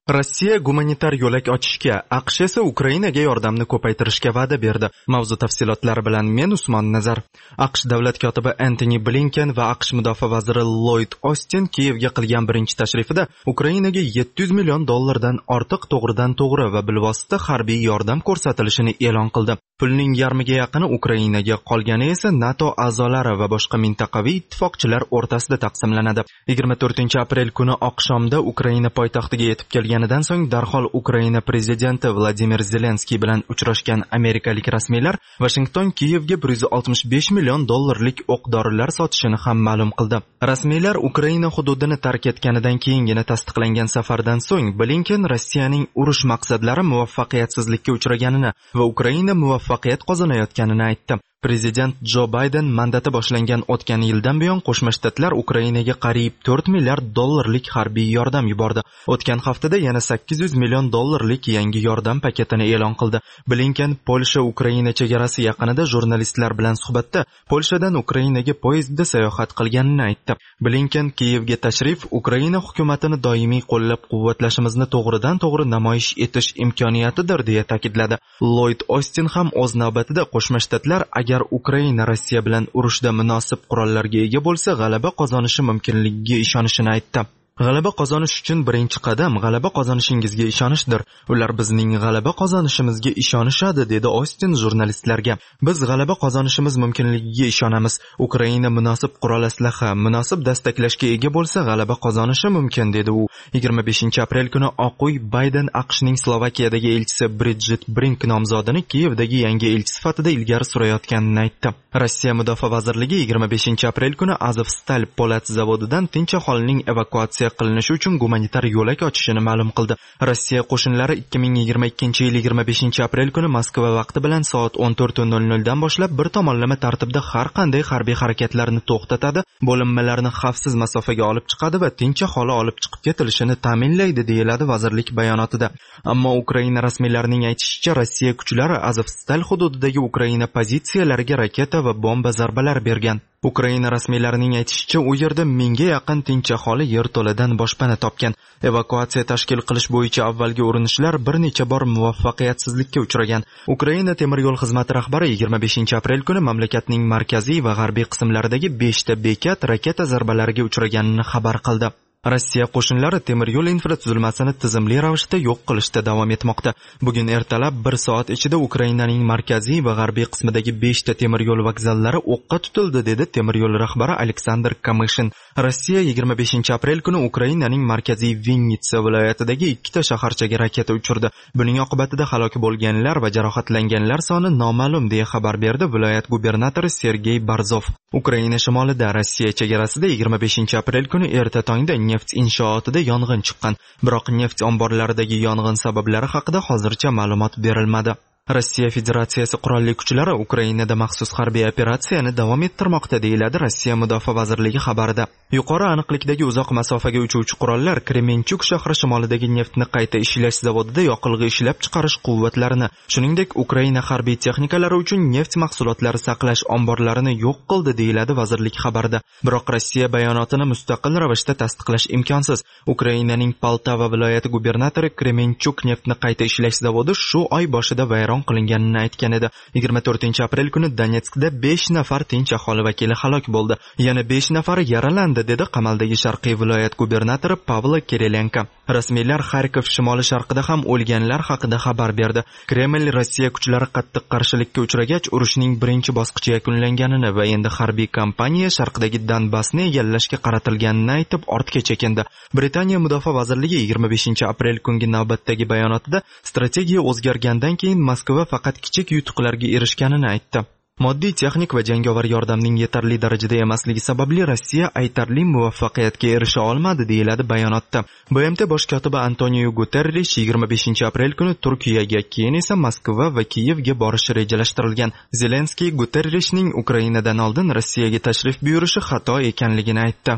Rossiya gumanitar yo'lak ochishga, AQSh esa Ukrainaga yordamni ko'paytirishga va'da berdi. Mavzu tafsilotlari bilan men Usmon Nazar. AQSh davlat kotibi Antony Blinken va AQSh mudofaa vaziri Lloyd Austin Kiyevga qilgan birinchi tashrifida Ukrainaga yetti yuz million dollardan ortiq to'g'ridan-to'g'ri va bilvosita harbiy yordam ko'rsatilishini e'lon qildi. Pulning yarmiga yaqini Ukrainaga, qolgani esa NATO a'zolari va boshqa mintaqaviy ittifoqchilar o'rtasida taqsimlanadi. yigirma to'rtinchi aprel kuni oqshomda Ukraina poytaxtiga yetib kelganidan so'ng darhol Ukraina prezidenti Vladimir Zelenskiy bilan uchrashgan amerikalik rasmiylar Washington Kiyevga bir yuz oltmish besh million dollarlik o'q-dorilar sotishini ham ma'lum qildi. Rasmiylar Ukraina hududini tark etganidan keyingina tasdiqlangan safardan so'ng Blinken Rossiyaning urush maqsadlari muvaffaqiyatsizlikka uchraganini va Ukraina muvaffaqiyat qozonayotganini aytdi. Prezident Jo Bayden mandati boshlangan o'tgan yildan buyon Qo'shma Shtatlar Ukrainaga qariyb to'rt milliard dollarlik harbiy yordam yubordi. O'tgan haftada yana sakkiz yuz million dollarlik yangi yordam paketini e'lon qildi. Blinken Polsha Ukraina chegarasi yaqinida jurnalistlar bilan suhbatda Polshadan Ukrainaga poyezdda sayohat qilganini aytdi. Blinken Kiyevga tashrif Ukraina hukumatini doimiy qo'llab-quvvatlashimizni to'g'ridan-to'g'ri namoyish etish imkoniyatidir deya ta'kidladi. Lloyd Austin ham o'z navbatida Qo'shma Shtatlar agar Ukraina Rossiya bilan urushda munosib qurollarga ega bo'lsa, g'alaba qozonishi mumkinligiga ishonishini aytdi. G'alaba qozonish uchun birinchi qadam g'alaba qozonishingizga ishonishdir. Ular bizning g'alaba qozonishimizga ishonishadi, dedi Austin jurnalistlarga. Biz g'alaba qozonishimiz mumkinligiga ishonamiz. Ukraina munosib qurol aslaha, munosib dastaklashga ega bo'lsa, g'alaba qozonishi mumkin, dedi u. yigirma beshinchi aprel kuni Oq uy Bayden AQShning Slovakiyadagi elchisi Bridget Brink nomzodini Kiyevdagi yangi elchi sifatida ilgari surayotganini aytdi. Rossiya mudofaa vazirligi yigirma beshinchi aprel kuni Azovstal po'lat zavodidan tinch aholining evakuatsiya qilinishi uchun gumanitar yo'lak ochishini ma'lum qildi. Rossiya qo'shinlari ikki ming yigirma ikkinchi yil yigirma beshinchi aprel kuni Moskva vaqti bilan soat o'n to'rt nol nol dan boshlab bir tomonlama tartibda har qanday harbiy harakatlarni to'xtatadi, bo'linmalarni xavfsiz masofaga olib chiqadi va tinch aholi olib chiqib ketilishini ta'minlaydi, deyiladi vazirlik bayonotida. Ammo Ukraina rasmiylarining aytishicha, Rossiya kuchlari Azovstal hududidagi Ukraina pozitsiyalariga raketa va bomba zarbalar bergan. Ukraina rasmiylarining aytishicha, u yerda mingga yaqin tinch aholi yerto'ladan boshpana topgan. Evakuatsiya tashkil qilish bo'yicha avvalgi urinishlar bir necha bor muvaffaqiyatsizlikka uchragan. Ukraina temir yo'l xizmati rahbari yigirma beshinchi aprel kuni mamlakatning markaziy va g'arbiy qismlaridagi beshta bekat raketa zarbalariga uchraganini xabar qildi. Rossiya qo'shinlari temir yo'l infratuzilmasini tizimli ravishda yo'q qilishda davom etmoqda. Bugun ertalab bir soat ichida Ukrainaning markaziy va g'arbiy qismidagi beshta temir yo'l vokzallari o'qqa tutildi, dedi temir yo'l rahbari Aleksandr Kamyshin. Rossiya yigirma beshinchi aprel kuni Ukrainaning markaziy Vinnitsa viloyatidagi ikkita shaharchaga raketa uchirdi. Buning oqibatida halok bo'lganlar va jarohatlanganlar soni noma'lum, deya xabar berdi viloyat gubernatori Sergey Barzov. Ukraina shimolida Rossiya chegarasida yigirma beshinchi aprel kuni erta tongda neft inshootida yong'in chiqqan. Biroq neft omborlaridagi yong'in sabablari haqida hozircha ma'lumot berilmadi. Rossiya Federatsiyasi qurolli kuchlari Ukrainada maxsus harbiy operatsiyani davom ettirmoqda, deyiladi Rossiya Mudofaa vazirligi xabarida. Yuqori aniqlikdagi uzoq masofaga uchuvchi qurollar Kremenchuk shahri shimolidagi neftni qayta ishlash zavodida yoqilg'i ishlab chiqarish quvvatlarini, shuningdek Ukraina harbiy texnikalari uchun neft mahsulotlari saqlash omborlarini yo'q qildi, deyiladi vazirlik xabarida. Biroq Rossiya bayonotini mustaqil ravishda tasdiqlash imkonsiz. Ukrainaning Poltava viloyati gubernatori Kremenchuk neftni qayta ishlash zavodi shu oy boshida vayron qilinganini aytgan edi. yigirma to'rtinchi aprel kuni Donetskda besh nafar tinch aholi vakili halok bo'ldi. Yana besh nafari yaralandi, dedi qamaldagi Sharqiy viloyat gubernatori Pavlo Kirilenko. Rasmiylar Xarkov shimoli sharqida ham o'lganlar haqida xabar berdi. Kreml Rossiya kuchlari qattiq qarshilikka uchragach, urushning birinchi bosqichi yakunlanganini va endi harbiy kampaniya sharqdagi Donbassni egallashga qaratilganini aytib ortga chekindi. Britaniya mudofaa vazirligi yigirma beshinchi aprel kungi navbatdagi bayonotida strategiya o'zgargandan keyin Moskva faqat kichik yutuqlarga erishganini aytdi. Moddiy, texnik va jangovar yordamning yetarli darajada emasligi sababli Rossiya aytarli muvaffaqiyatga erisha olmadi, deyiladi bayonotda. B M T bosh kotibi Antonio Guterres yigirma beshinchi aprel kuni Turkiyaga, keyin esa Moskva va Kiyevga borishi rejalashtirilgan. Zelenskiy Guterresning Ukrainadan oldin Rossiyaga tashrif buyurishi xato ekanligini aytdi.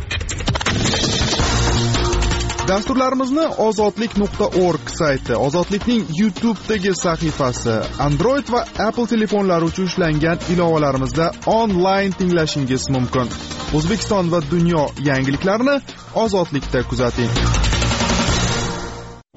Dasturlarimizni ozodlik nuqta org sayti, Ozodlikning YouTube'dagi sahifasi, Android va Apple telefonlari uchun ishlangan ilovalarimizda onlayn tinglashingiz mumkin. O'zbekiston va dunyo yangiliklarini Ozodlikda kuzating.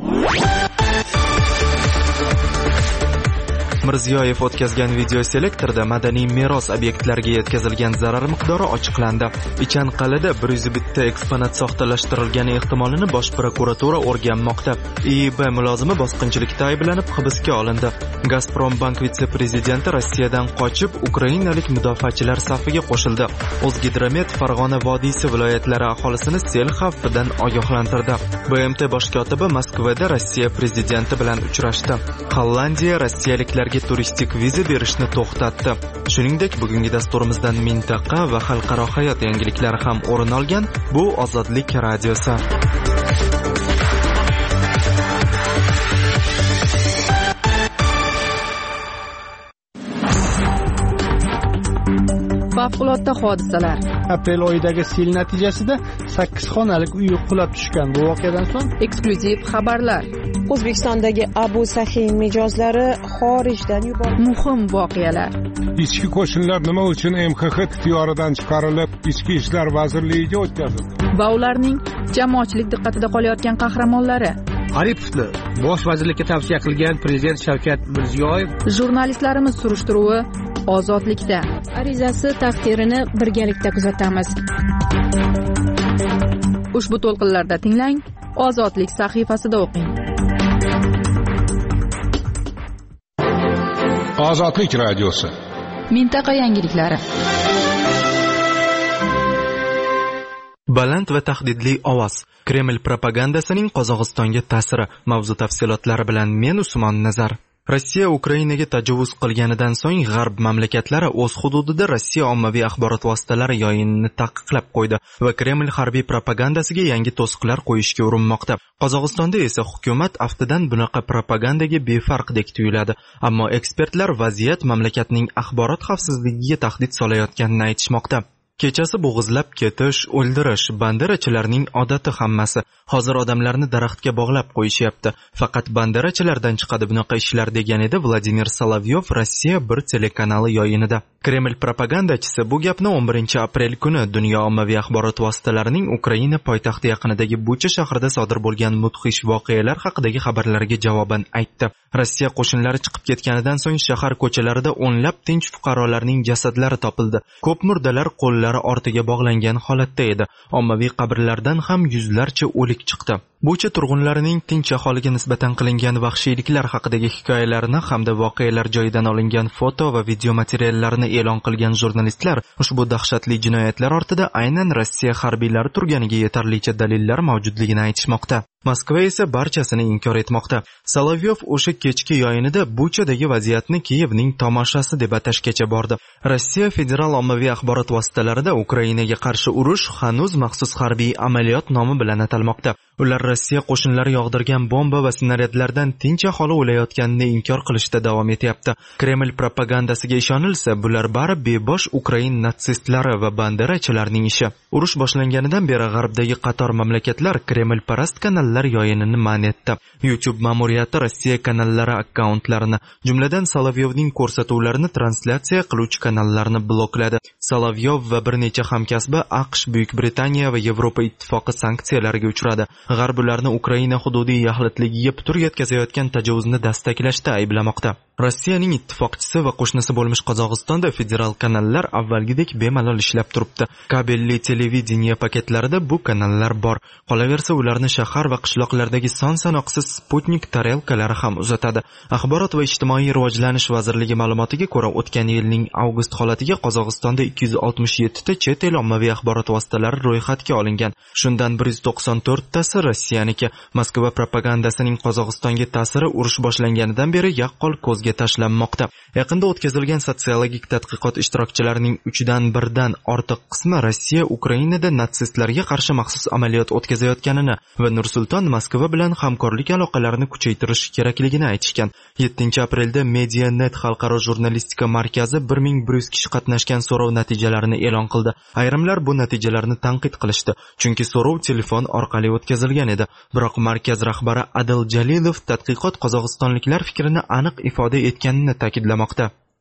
Mirziyoyev o'tkazgan video selektorda madaniy meros obyektlariga yetkazilgan zarar miqdori ochiqlandi. Ichanqal'ada bir yuz bitta eksponat soxtalashtirilgani ehtimolini bosh prokuratura o'rganmoqda. I I B mulozimi bosqinchilikda ayblanib hibsga olindi. Gazprom bank vitse-prezidenti Rossiyadan qochib, ukrainalik mudofaachilar safiga qo'shildi. O'zgidromet Farg'ona vodiysi viloyatlari aholisini sel xavfidan ogohlantirdi. B M T bosh kotibi Moskvada Rossiya prezidenti bilan uchrashdi. Hollandiya rossiyaliklarga turistik viza berishni to'xtatdi. Shuningdek, bugungi dasturimizdan mintaqa va xalqaro hayot yangiliklari ham o'rin olgan. Bu Ozodlik radiosi. Favqulodda hodisalar. Aprel oyidagi sel natijasida sakkiz xonalik uy qulab tushgan. Bu voqeadan so'ng eksklyuziv xabarlar. O'zbekistondagi Abu Sahiy mijozlari xorijdan yuborildi. Muhim voqealar. Ichki qo'shinlar nima uchun M X X ixtiyoridan chiqarilib, Ichki ishlar vazirligiga o'tkazildi? Va ularning jamoatchilik diqqatida qolayotgan qahramonlari. Aripovni bosh vazirlikka tavsiya qilgan prezident Shavkat Mirziyoyev. Jurnalistlarimiz surishtiruvi Ozodlikda. Arizasi taqdirini birgalikda kuzatamiz. Ushbu to'lqinlarda tinglang, Ozodlik sahifasida o'qing. Ozodlik radiosi. Mintaqa yangiliklari. Baland va tahdidli ovoz. Kreml propagandasining Qozog'istonga ta'siri. Mavzu tafsilotlari bilan men Usmon Nazar. Rossiya Ukrainaga tajovuz qilganidan so'ng g'arb mamlakatlari o'z hududida Rossiya ommaviy axborot vositalari yoyinini taqiqlab qo'ydi va Kreml harbiy propagandasiga yangi to'siqlar qo'yishga urinmoqda. Qozog'istonda esa hukumat aftidan bunaqa propagandaga befarqdek tuyuladi, ammo ekspertlar vaziyat mamlakatning axborot xavfsizligiga tahdid solayotganini aytishmoqda. Kechasi bo'g'izlab ketish, o'ldirish banderachilarning odati hammasi. Hozir odamlarni daraxtga bog'lab qo'yishyapti. Faqat banderachilardan chiqadi bunaqa ishlar degan edi Vladimir Solovyov Rossiya bir telekanali yoyinida. Kreml propagandachisi bu gapni o'n birinchi aprel kuni dunyo ommaviy axborot vositalarining Ukraina poytaxti yaqinidagi Bucha shahrida sodir bo'lgan mudhish voqealar haqidagi xabarlarga javoban aytdi. Rossiya qo'shinlari chiqib ketganidan so'ng shahar ko'chalarida o'nlab tinch fuqarolarning jasadlari topildi. Ko'p murdalar qo'llari ortiga bog'langan holatda edi. Ommaviy qabrlardan ham yuzlarcha o'lik chiqdi. Bucha turg'unlarining tinch aholiga nisbatan qilingan vahshiyliklar haqidagi hikoyalarini hamda voqealar joyidan olingan foto va video materiallarini e'lon qilgan jurnalistlar ushbu dahshatli jinoyatlar ortida aynan Rossiya harbiylari turganiga yetarlicha dalillar mavjudligini aytishmoqda. Moskva esa barchasini inkor etmoqda. Solovyov o'sha kechki yoyinida Buchadagi vaziyatni Kiyevning tomoshasi deb atashgacha bordi. Rossiya federal ommaviy axborot vositalarida Ukrainaga qarshi urush hanuz maxsus harbiy amaliyot nomi bilan atalmoqda. Ular Rossiya qo'shinlari yog'dirgan bomba va snaryadlardan tinch aholi o'layotganini inkor qilishda davom etyapti. Kreml propagandasiga ishonilsa, bular bari bebosh Ukrain natsistlari va banderachilarning ishi. Urush boshlanganidan beri g'arbdagi qator mamlakatlar Kreml parast kanallar yoyinini man etdi. YouTube ma'muriyati Rossiya kanallari akkauntlarini, jumladan Solovyovning ko'rsatuvlarini translyatsiya qiluvchi kanallarni blokladi. Solovyov va bir necha hamkasbi AQSh, Buyuk Britaniya va Yevropa ittifoqi sanksiyalariga uchradi. G'arb ularni Ukraina hududiy yaxlitligiga putur yetkazayotgan tajovuzni dastaklashda ayblamoqda. Rossiyaning ittifoqchisi va qo'shnisi bo'lmish Qozog'istonda federal kanallar avvalgidek bemalol ishlab turibdi. Kabelli televideniya paketlarida bu kanallar bor. Qolaversa, ularni shahar va qishloqlardagi son sanoqsiz Sputnik tarelkalari ham uzatadi. Axborot va ijtimoiy rivojlanish vazirligi ma'lumotiga ko'ra, o'tgan yilning avgust holatiga Qozog'istonda ikki yuz oltmish yetti ta chet el ommaviy axborot vositalari ro'yxatga olingan. Shundan bir yuz to'qson to'rt tasi Rossiyaniki. Moskva propagandasining Qozog'istonga ta'siri urush boshlanganidan beri yaqqol ko'zga tashlanmoqda. Yaqinda o'tkazilgan sotsiologik tadqiqot ishtirokchilarining uchdan birdan ortiq qismi Rossiya Ukrainada natsistlarga qarshi maxsus amaliyot o'tkazayotganini va Nursulton Moskva bilan hamkorlik aloqalarini kuchaytirish kerakligini aytishgan. yettinchi aprelda Medianet xalqaro jurnalistika markazi bir ming bir yuz kishi qatnashgan so'rov natijalarini e'lon qildi. Ayrimlar bu natijalarni tanqid qilishdi, chunki so'rov telefon orqali o'tkazilgan edi. Biroq markaz rahbari Adil Jalilov tadqiqot qozog'istonliklar fikrini aniq ifoda etganini ta'kidlamoqda.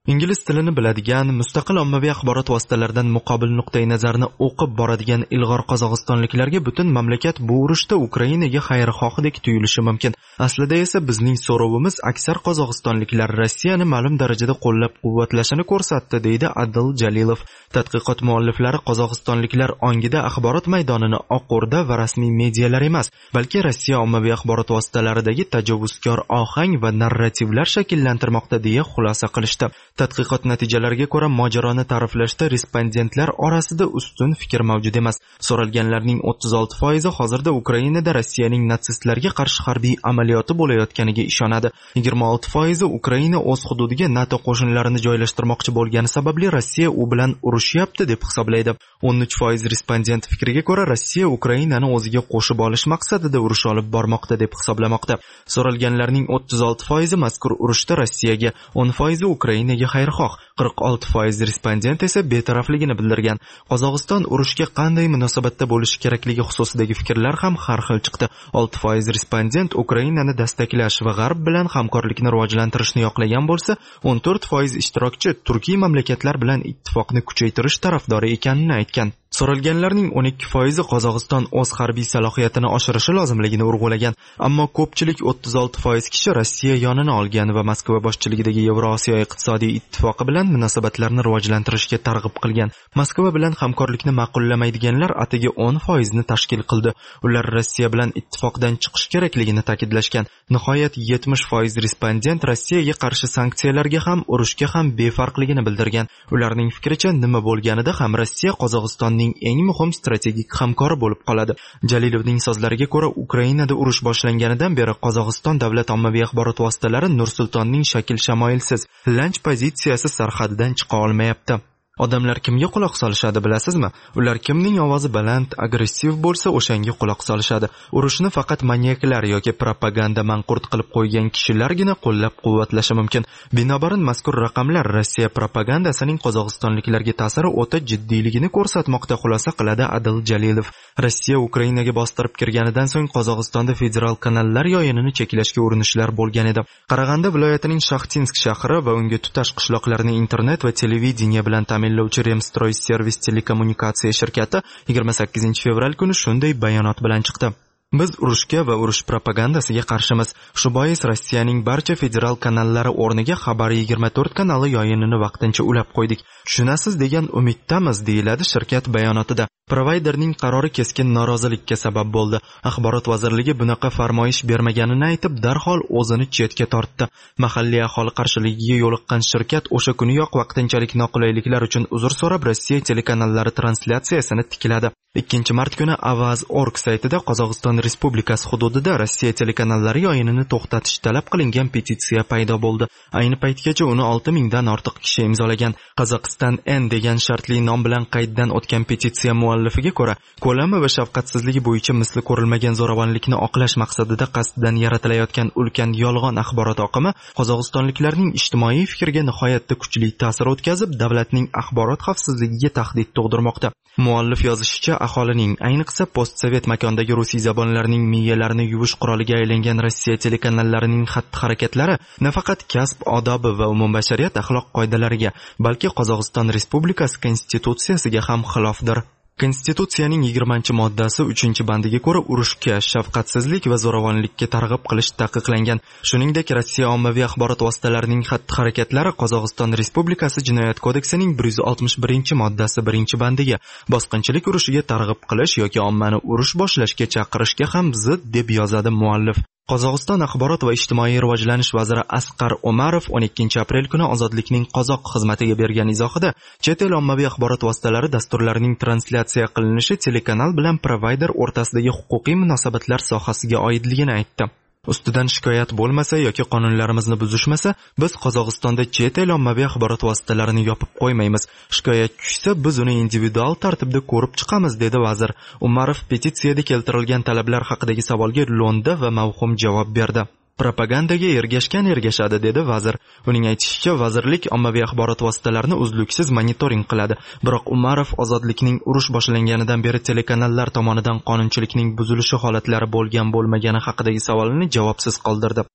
Ingliz tilini biladigan, mustaqil ommaviy axborot vositalaridan muqobil nuqtai nazarni o'qib boradigan ilg'or qozog'istonliklarga butun mamlakat bu urushda Ukrainaga xayrixohdek tuyulishi mumkin. Aslida esa bizning so'rovimiz aksar qozog'istonliklar Rossiyani ma'lum darajada qo'llab-quvvatlashini ko'rsatdi, deydi Adil Jalilov. Tadqiqot mualliflari qozog'istonliklar ongida axborot maydonini Oq O'rda va rasmiy medialar emas, balki Rossiya ommaviy axborot vositalaridagi tajovuzkor ohang va narrativlar shakllantirmoqda deya xulosa qilishdi. Tadqiqot natijalariga ko'ra, mojaroni ta'riflashda respondentlar orasida ustun fikr mavjud emas. So'ralganlarning o'ttiz olti foizi hozirda Ukrainada Rossiyaning natsistlarga qarshi harbiy amaliyoti bo'layotganiga ishonadi. yigirma olti foizi Ukraina o'z hududiga NATO qo'shinlarini joylashtirmoqchi bo'lgani sababli Rossiya u bilan urushyapti deb hisoblaydi. o'n uch foiz respondent fikriga ko'ra, Rossiya Ukrainani o'ziga qo'shib olish maqsadida urush olib bormoqda deb hisoblamoqda. So'ralganlarning o'ttiz olti foizi mazkur urushda Rossiyaga, o'n foizi Ukrainaga xayrixoh, qirq olti foiz respondent esa betarafligini bildirgan. Qozog'iston urushga qanday munosabatda bo'lishi kerakligi xususidagi fikrlar ham har xil chiqdi. olti foiz respondent Ukrainani dastaklash va G'arb bilan hamkorlikni rivojlantirishni yoqlagan bo'lsa, o'n to'rt foiz ishtirokchi turkiy mamlakatlar bilan ittifoqni kuchaytirish tarafdori ekanini aytgan. So'ralganlarning o'n ikki foizi Qozog'iston o'z harbiy salohiyatini oshirishi lozimligini urg'ulagan, ammo ko'pchilik o'ttiz olti foiz kishi Rossiya yonini olgan va Moskva boshchiligidagi Yevrosiyo iqtisodiy ittifoqi bilan munosabatlarni rivojlantirishga targ'ib qilgan. Moskva bilan hamkorlikni ma'qullamaydiganlar atigi o'n foizni tashkil qildi. Ular Rossiya bilan ittifoqdan chiqish kerakligini ta'kidlashgan. Nihoyat yetmish foiz respondent Rossiyaga qarshi sanksiyalarga ham, urushga ham befarqligini bildirgan. Ularning fikricha, nima bo'lganida ham Rossiya Qozog'istonning eng muhim strategik hamkori bo'lib qoladi. Jalilovning so'zlariga ko'ra, Ukrainada urush boshlanganidan beri Qozog'iston davlat ommaviy axborot vositalari Nur-Sultonning shakl-shamoilsiz, lanch pozitsiyasi sarhadidan chiqa olmayapti. Odamlar kimga quloq solishadi bilasizmi? Ular kimning ovozi baland, agressiv bo'lsa, o'shanga quloq solishadi. Urushni faqat maniaklar yoki propaganda manqurt qilib qo'ygan kishilargina qo'llab-quvvatlashi mumkin. Binobarin mazkur raqamlar Rossiya propagandasining qozog'istonliklarga ta'siri o'ta jiddiyligini ko'rsatmoqda, xulosa qiladi Adil Jalilov. Rossiya Ukrainaga bostirib kirganidan so'ng Qozog'istonda federal kanallar yoyinini cheklashga urinishlar bo'lgan edi. Qarag'anda viloyatining Shaxtinsk shahri va unga tutash qishloqlarini internet va televideniya bilan ta'minlovchi Remstroy Servis telekommunikatsiya shirkati yigirma sakkizinchi fevral kuni shunday bayonot bilan chiqdi. Biz urushga va urush propagandasiga qarshimiz. Shu bois Rossiyaning barcha federal kanallari o'rniga Xabar yigirma to'rt kanali yoyinini vaqtincha ulab qo'ydik. Tushunasiz degan umiddamiz, deyiladi shirkat bayonotida. Provayderning qarori keskin norozilikka sabab bo'ldi. Axborot vazirligi bunaqa farmoyish bermaganini aytib, darhol o'zini chetga tortdi. Mahalliy aholi qarshiligiga yo'liqqan shirkat o'sha kuniyoq vaqtinchalik noqulayliklar uchun uzr so'rab, Rossiya telekanallari translyatsiyasini tikladi. ikkinchi mart kuni Avaz nokta org saytida Qozog'iston Respublikasi hududida Rossiya telekanallari yoyinini to'xtatish talab qilingan petitsiya paydo bo'ldi. Ayni paytgacha uni olti mingdan ortiq kishi imzolagan. Qozog'iston N degan shartli nom bilan qayddan o'tgan petitsiya muallifiga ko'ra, ko'lami va shafqatsizligi bo'yicha misli ko'rilmagan zo'ravonlikni oqlash maqsadida qasddan yaratilayotgan ulkan yolg'on axborot oqimi qozog'istonliklarning ijtimoiy fikriga nihoyatda kuchli ta'sir o'tkazib, davlatning axborot xavfsizligiga tahdid tug'dirmoqda. Muallif yozishicha, aholining, ayniqsa postsovet makondagi rusiy zabonlarning miyalarini yuvish quroliga aylangan Rossiya telekanallarining xatti-harakatlari nafaqat kasb odobi va umumbashariyat axloq qoidalariga, balki Qozog'iston Respublikasi konstitutsiyasiga ham xilofdir. Konstitutsiyaning yigirmanchi moddasi uchinchi bandiga ko'ra urushga, shafqatsizlik va zo'ravonlikka targ'ib qilish taqiqlangan. Shuningdek, Rossiya ommaviy axborot vositalarining xatti-harakatlari Qozog'iston Respublikasi Jinoyat kodeksining bir yuz oltmish birinchi moddasi birinchi bandiga bosqinchilik urushiga targ'ib qilish yoki ommani urush boshlashga chaqirishga ham zid, deb yozadi muallif. Qozog'iston axborot va ijtimoiy rivojlanish vaziri Asqar Umarov o'n ikkinchi aprel kuni Ozodlikning qozoq xizmatiga bergan izohida chet el ommaviy axborot vositalari dasturlarining translyatsiya qilinishi telekanal bilan provayder o'rtasidagi huquqiy munosabatlar sohasiga oidligini aytdi. Ustidan shikoyat bo'lmasa yoki qonunlarimizni buzishmasa, biz Qozog'istonda chet el ommaviy axborot vositalarini yopib qo'ymaymiz. Shikoyat tushsa, biz uni individual tartibda ko'rib chiqamiz, dedi vazir. Umarov petitsiyada keltirilgan talablar haqidagi savolga lo'nda va mavhum javob berdi. Propagandaga ergashgan ergashadi, dedi vazir. Uning aytishicha, vazirlik ommaviy axborot vositalarini uzluksiz monitoring qiladi. Biroq Umarov Ozodlikning urush boshlanganidan beri telekanallar tomonidan qonunchilikning buzilishi holatlari bo'lgan bo'lmagani haqidagi savolni javobsiz qoldirdi.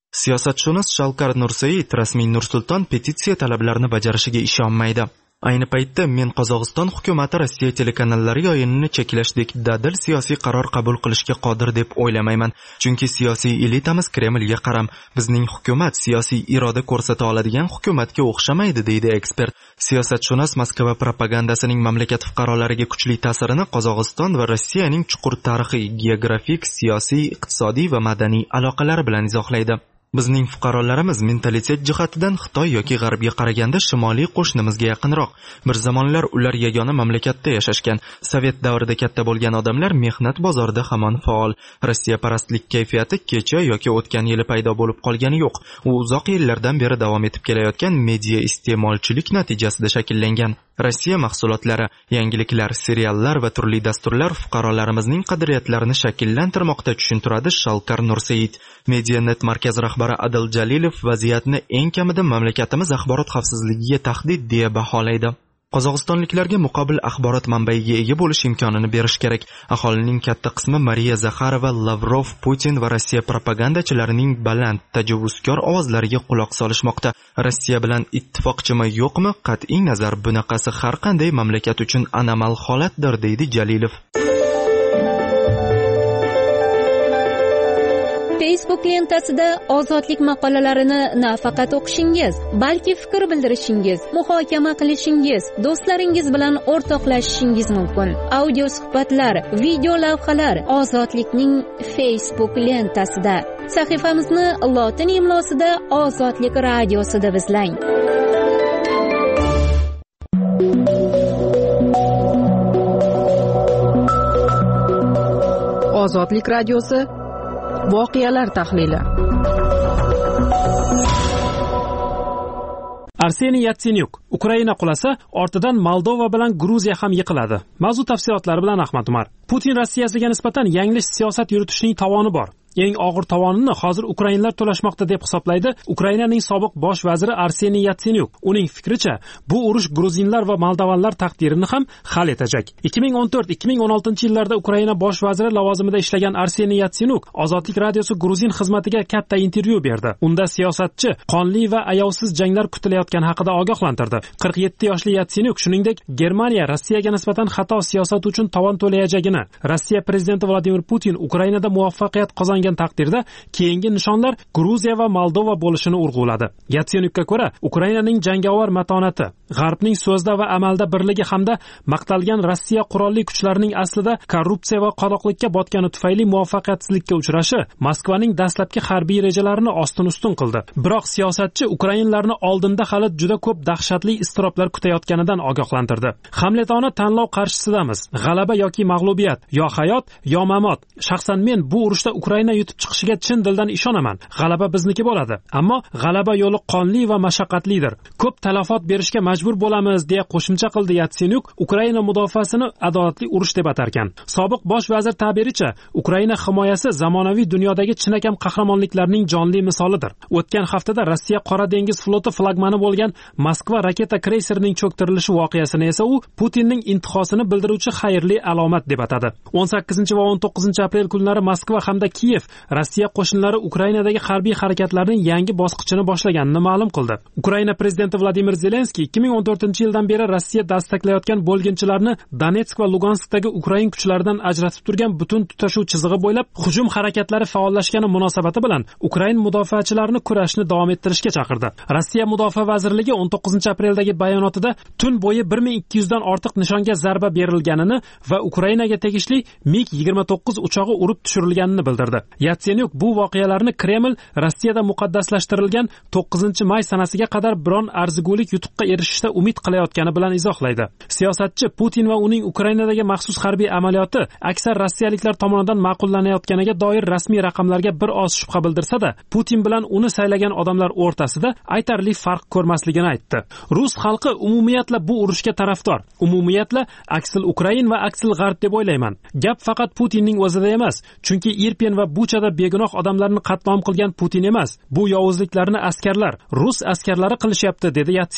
Siyosatshunos Shavkat Nursayev rasmiy Nursulton petitsiya talablarini bajarishiga ishonmaydi. Ayni paytda men Qozog'iston hukumati Rossiya telekanallari yoyinini cheklashdek dadil siyosiy qaror qabul qilishga qodir deb o'ylamayman. Chunki siyosiy elitamiz Kremlga qaram. Bizning hukumat siyosiy iroda ko'rsata oladigan hukumatga o'xshamaydi, deydi ekspert. Siyosatshunos Moskva propagandasining mamlakat fuqarolariga kuchli ta'sirini Qozog'iston va Rossiyaning chuqur tarixiy, geografik, siyosiy, iqtisodiy va madaniy aloqalari bilan izohlaydi. Bizning fuqarolarimiz mentalitet jihatidan Xitoy yoki G'arbga qaraganda shimoliy qo'shnimizga yaqinroq. Bir zamonlar ular yagona mamlakatda yashashgan. Sovet davrida katta bo'lgan odamlar mehnat bozorida hamon faol. Rossiya parastlik kayfiyati kecha yoki o'tgan yili paydo bo'lib qolgani yo'q. U uzoq yillardan beri davom etib kelayotgan media iste'molchilik natijasida shakllangan. Rossiya mahsulotlari, yangiliklar, seriallar va turli dasturlar fuqarolarimizning qadriyatlarini shakllantirmoqda, tushuntiradi Shavkat Nursayev. Medianet markaz rahbari Adil Jalilov vaziyatni eng kamida mamlakatimiz axborot xavfsizligiga tahdid deya baholaydi. Qozog'istonliklarga muqobil axborot manbaiga ega bo'lish imkonini berish kerak. Aholining katta qismi Mariya Zakharova, Lavrov, Putin va Rossiya propagandachilarining baland, tajovuzkor ovozlariga quloq solishmoqda. Rossiya bilan ittifoqchimi yo'qmi? Qat'iy nazar, bunaqasi har qanday mamlakat uchun anomal holatdir, deydi Jalilov. Facebook lentasida ozodlik maqolalarini nafaqat o'qishingiz, balki fikr bildirishingiz, muhokama qilishingiz, do'stlaringiz bilan o'rtoqlashishingiz mumkin. Audio suhbatlar, video lavhalar Ozodlikning Facebook lentasida. Sahifamizni lotin imlosida Ozodlik radiosida izlang. Ozodlik radiosi voqealar tahlili. Arseniy Yatsenyuk Ukraina qulasa, ortidan Moldova bilan Gruziya ham yiqiladi. Mavzu tafsilotlari bilan Ahmad Umar. Putin Rossiyasiga nisbatan yanglish siyosat yuritishning tovoni bor. Eng og'ir tovonini hozir ukrainlar to'lashmoqda deb hisoblaydi Ukrainaning sobiq bosh vaziri Arseniy Yatsenyuk. Uning fikricha, bu urush gruzinlar va moldovanlar taqdirini ham hal etacak. ikki ming o'n to'rt ikki ming o'n oltinchi yillarda Ukraina bosh vaziri lavozimida ishlagan Arseniy Yatsenyuk Ozodlik radiosi Gruzin xizmatiga katta intervyu berdi. Unda siyosatchi qonli va ayovsiz janglar kutilayotgani haqida ogohlantirdi. qirq yetti yoshli Yatsenyuk shuningdek Germaniya Rossiyaga nisbatan xato siyosat uchun tovon to'layajagini, Rossiya prezidenti Vladimir Putin Ukrainada muvaffaqiyat qozongan taqdirda keyingi nishonlar Gruziya va Moldova bo'lishini urg'uladi. Yatsenyukka ko'ra, Ukrainaning jangovar matonati, G'arbning so'zda va amalda birligi hamda maqtalgan Rossiya qurolli kuchlarining aslida korrupsiya va qoloqlikka botgani tufayli muvaffaqiyatsizlikka uchrashi Moskvaning dastlabki harbiy rejalarini ostin-ustun qildi. Biroq siyosatchi ukrainlarni oldinda hali juda ko'p dahshatli iztiroblar kutayotganidan ogohlantirdi. Hamletona tanlov qarshisidamiz. G'alaba yoki mag'lubiyat, yo hayot, yo mamot. Shaxsan men bu urushda Ukraina yutib chiqishiga chin dildan ishonaman. G'alaba bizniki bo'ladi. Ammo g'alaba yo'li qonli va mashaqqatlidir. Ko'p talafot berishga majbur bo'lamiz, deya qo'shimcha qildi Yatsenyuk. Ukraina mudofaasini adolatli urush deb atarkan. Sobiq bosh vazir ta'biricha, Ukraina himoyasi zamonaviy dunyodagi chinakam qahramonliklarning jonli misolidir. O'tgan haftada Rossiya Qora dengiz floti flagmani bo'lgan Moskva raketa kreyserining cho'ktirilishi voqeasini esa u Putinning intihosini bildiruvchi xayrli alomat deb atadi. o'n sakkizinchi va o'n to'qqizinchi aprel kunlari Moskva hamda Kiyev Rossiya qo'shinlari Ukrainadagi harbiy harakatlarning yangi bosqichini boshlaganini ma'lum qildi. Ukraina prezidenti Vladimir Zelenskiy ikki ming o'n to'rtinchi yildan beri Rossiya dastaklayotgan bo'lginchilarni Donetsk va Luganskdagi Ukrain kuchlaridan ajratib turgan butun tutashuv chizig'i bo'ylab hujum harakatlari faollashgani munosabati bilan Ukrain mudofaachilarini kurashni davom ettirishga chaqirdi. Rossiya mudofaa vazirligi o'n to'qqizinchi apreldagi bayonotida tun bo'yi bir ming ikki yuz dan ortiq nishonga zarba berilganini va Ukrainaga tegishli mig yigirma to'qqiz uchog'i urib tushirilganini bildirdi. Yatsenyuk bu voqealarni Kreml Rossiyada muqaddaslashtirilgan to'qqizinchi may sanasiga qadar biron arzigulik yutuqqa erishishda umid qilayotgani bilan izohlaydi. Siyosatchi Putin va uning Ukrainadagi maxsus harbiy amaliyoti aksar rossiyaliklar tomonidan ma'qullanayotganiga doir rasmiy raqamlarga bir oz shubha bildirsa-da, Putin bilan uni saylagan odamlar o'rtasida aytarli farq ko'rmasligini aytdi. Rus xalqi umumiyatla bu urushga tarafdor. Umumiyatla aksil Ukrain va aksil G'arb deb o'ylayman. Gap faqat Putinning o'zida emas, chunki Irpin va Buchada begunoh odamlarni qatlam qilgan Putin emas. Bu yovuzliklarni askarlar, rus askarlari qilishyapti, dedi Yatsenyuk.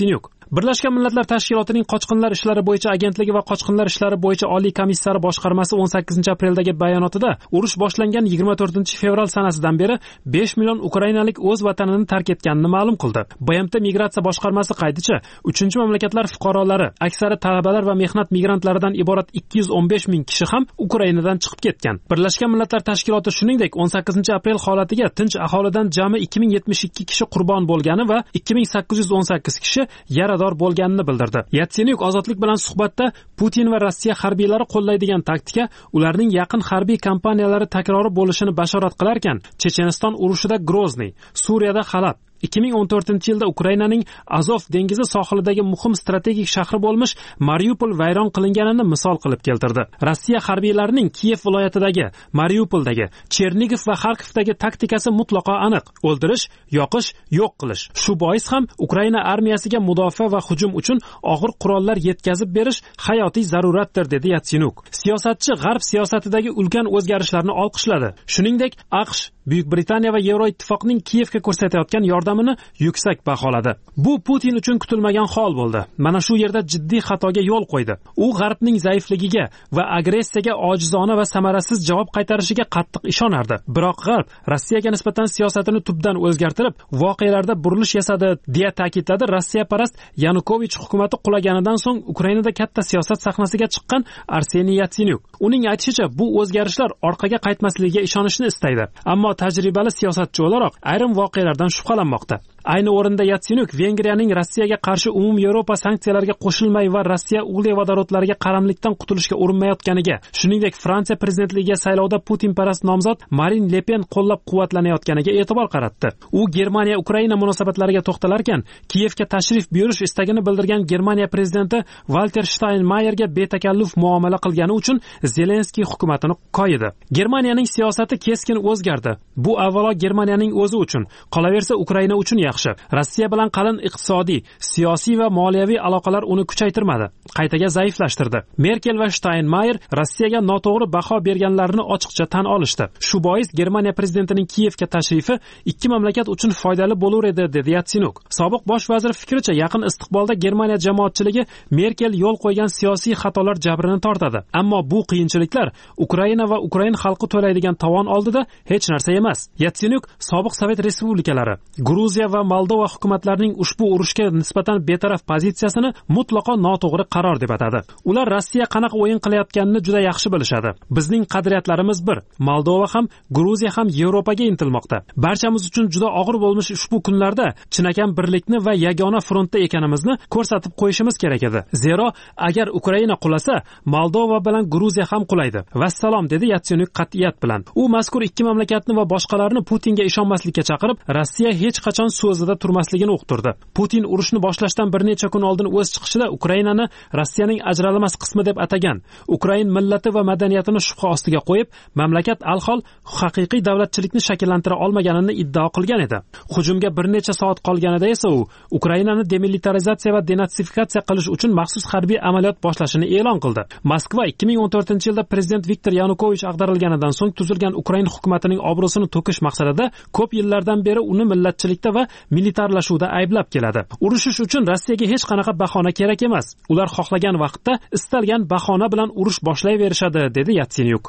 Birlashgan Millatlar Tashkilotining qochqinlar ishlari bo'yicha agentligi va qochqinlar ishlari bo'yicha oliy komissari boshqarmasi o'n sakkizinchi apreldagi bayonotida urush boshlangan yigirma to'rtinchi fevral sanasidan beri besh million ukrainalik o'z vatanini tark etganini ma'lum qildi. B M T migratsiya boshqarmasi qayticha, uchinchi mamlakatlar fuqarolari, aksari talabalar va mehnat migrantlaridan iborat ikki yuz o'n besh ming kishi ham Ukrainadan chiqib ketgan. Birlashgan Millatlar Tashkiloti shuningdek o'n sakkizinchi aprel holatiga tinch aholidan jami ikki ming yetmish ikki kishi qurbon bo'lgani va ikki ming sakkiz yuz o'n sakkiz kishi yarador bo'lganini bildirdi. Yatsenyuk ozodlik bilan suhbatda Putin va Rossiya harbiylari qo'llaydigan taktika ularning yaqin harbiy kampaniyalari takrori bo'lishini bashorat qilar ekan, Checheniston urushida Grozny, Suriyada Halab, ikki ming o'n to'rtinchi yilda Ukrainaning Azov dengizi sohilidagi muhim strategik shahri bo'lmish Mariupol vayron qilinganini misol qilib keltirdi. Rossiya harbiylarining Kiyev viloyatidagi, Mariupoldagi, Chernigov va Xarkovdagi taktikasi mutlaqo aniq: o'ldirish, yoqish, yo'q qilish. Shu bois ham Ukraina armiyasiga mudofaa va hujum uchun og'ir qurollar yetkazib berish hayotiy zaruratdir, dedi Yatsenyuk. Siyosatchi G'arb siyosatidagi ulkan o'zgarishlarni olqishladi. Shuningdek, AQSh, Buyuk Britaniya va Yevroittifoqning Kiyevga ko'rsatayotgan yordamini yuksak baholadi. Bu Putin uchun kutilmagan hol bo'ldi. Mana shu yerda jiddiy xatoga yo'l qo'ydi. U G'arbning zaifligiga va agressiyaga ojizona va samarasiz javob qaytarishiga qattiq ishonardi. Biroq G'arb Rossiyaga nisbatan siyosatini tubdan o'zgartirib, voqealarda burilish yasadi, deya ta'kidladi Rossiyaparast Yanukovich hukumati qulaganidan so'ng Ukrainada katta siyosat sahnasiga chiqqan Arseniy Yatsenyuk. Uning aytishicha, bu o'zgarishlar orqaga qaytmasligiga ishonishni istaydi. Ammo tajribali siyosatchi o'laroq ayrim voqealardan shubhalanmoqda. Ayni o'rinda Yatsenyuk Vengriyaning Rossiyaga qarshi umum Yevropa sanksiyalariga qo'shilmay va Rossiya ugli vodorodlariga qaramlikdan qutulishga urinmayotganiga, shuningdek Fransiya prezidentligiga saylovda Putin parast nomzod Marin Le Pen qo'llab-quvvatlanayotganiga e'tibor qaratdi. U Germaniya Ukraina munosabatlariga to'xtalarkan, Kiyevga tashrif buyurish istagini bildirgan Germaniya prezidenti Walter Steinmeierga betakalluf muomala qilgani uchun Zelenskiy hukumatini qo'ydi. Germaniyaning siyosati keskin o'zgardi. Bu avvalo Germaniyaning o'zi uchun, qolaversa Ukraina uchun yaxshi. Rossiya bilan qalin iqtisodiy, siyosiy va moliyaviy aloqalar uni kuchaytirmadi, qaytaga zaiflashtirdi. Merkel va Steinmeier Rossiyaga noto'g'ri baho berganlarini ochiqcha tan olishdi. Shu bois Germaniya prezidentining Kiyevga tashrifi ikki mamlakat uchun foydali bo'lar edi, dedi Yatsenyuk. Sobiq bosh vazir fikricha, yaqin istiqbolda Germaniya jamoatchiligi Merkel yo'l qo'ygan siyosiy xatolar jabrini tortadi. Ammo bu qiyinchiliklar Ukraina va Ukrain xalqi to'laydigan tovon oldida hech narsa emas. Yatsenyuk sobiq Sovet respublikalari, Gruziya va Moldova hukumatlarining ushbu urushga nisbatan betaraf pozitsiyasini mutlaqo noto'g'ri qaror deb atadi. Ular Rossiya qanaqa o'yin qilayotganini juda yaxshi bilishadi. Bizning qadriyatlarimiz bir. Moldova ham, Gruziya ham Yevropaga intilmoqda. Barchamiz uchun juda og'ir bo'lmish ushbu kunlarda chinakam birlikni va yagona frontda ekanimizni ko'rsatib qo'yishimiz kerak edi. Zero, agar Ukraina qulasa, Moldova bilan Gruziya ham qulaydi. Vassalom, dedi Yatsenyuk qat'iyat bilan. U mazkur ikki mamlakatni va boshqalarni Putinga ishonmaslikka chaqirib, Rossiya hech qachon so'zida turmasligini uqtirdi. Putin urushni boshlashdan bir necha kun oldin o'z chiqishida Ukrainani Rossiyaning ajralmas qismi deb atagan. Ukrain millati va madaniyatini shubha ostiga qo'yib, mamlakat alhol haqiqiy davlatchilikni shakllantira olmaganini iddao qilgan edi. Hujumga bir necha soat qolganida esa u Ukrainani demilitarizatsiya va denatsifikatsiya qilish uchun maxsus harbiy amaliyot boshlashini e'lon qildi. Moskva ikki ming o'n to'rtinchi yilda prezident Viktor Yanukovich ag'darilganidan so'ng tuzilgan Ukrain hukumatining obro'sini to'kish maqsadida ko'p yillardan beri uni millatchilikda va militarlashuvda ayblab keladi. Urushish uchun Rossiyaga hech qanaqa bahona kerak emas. Ular xohlagan vaqtda istalgan bahona bilan urush boshlayverishadi, dedi Yatsenyuk.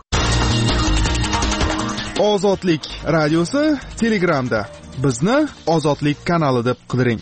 Ozodlik radiosi Telegramda. Bizni Ozodlik kanali deb qidiring.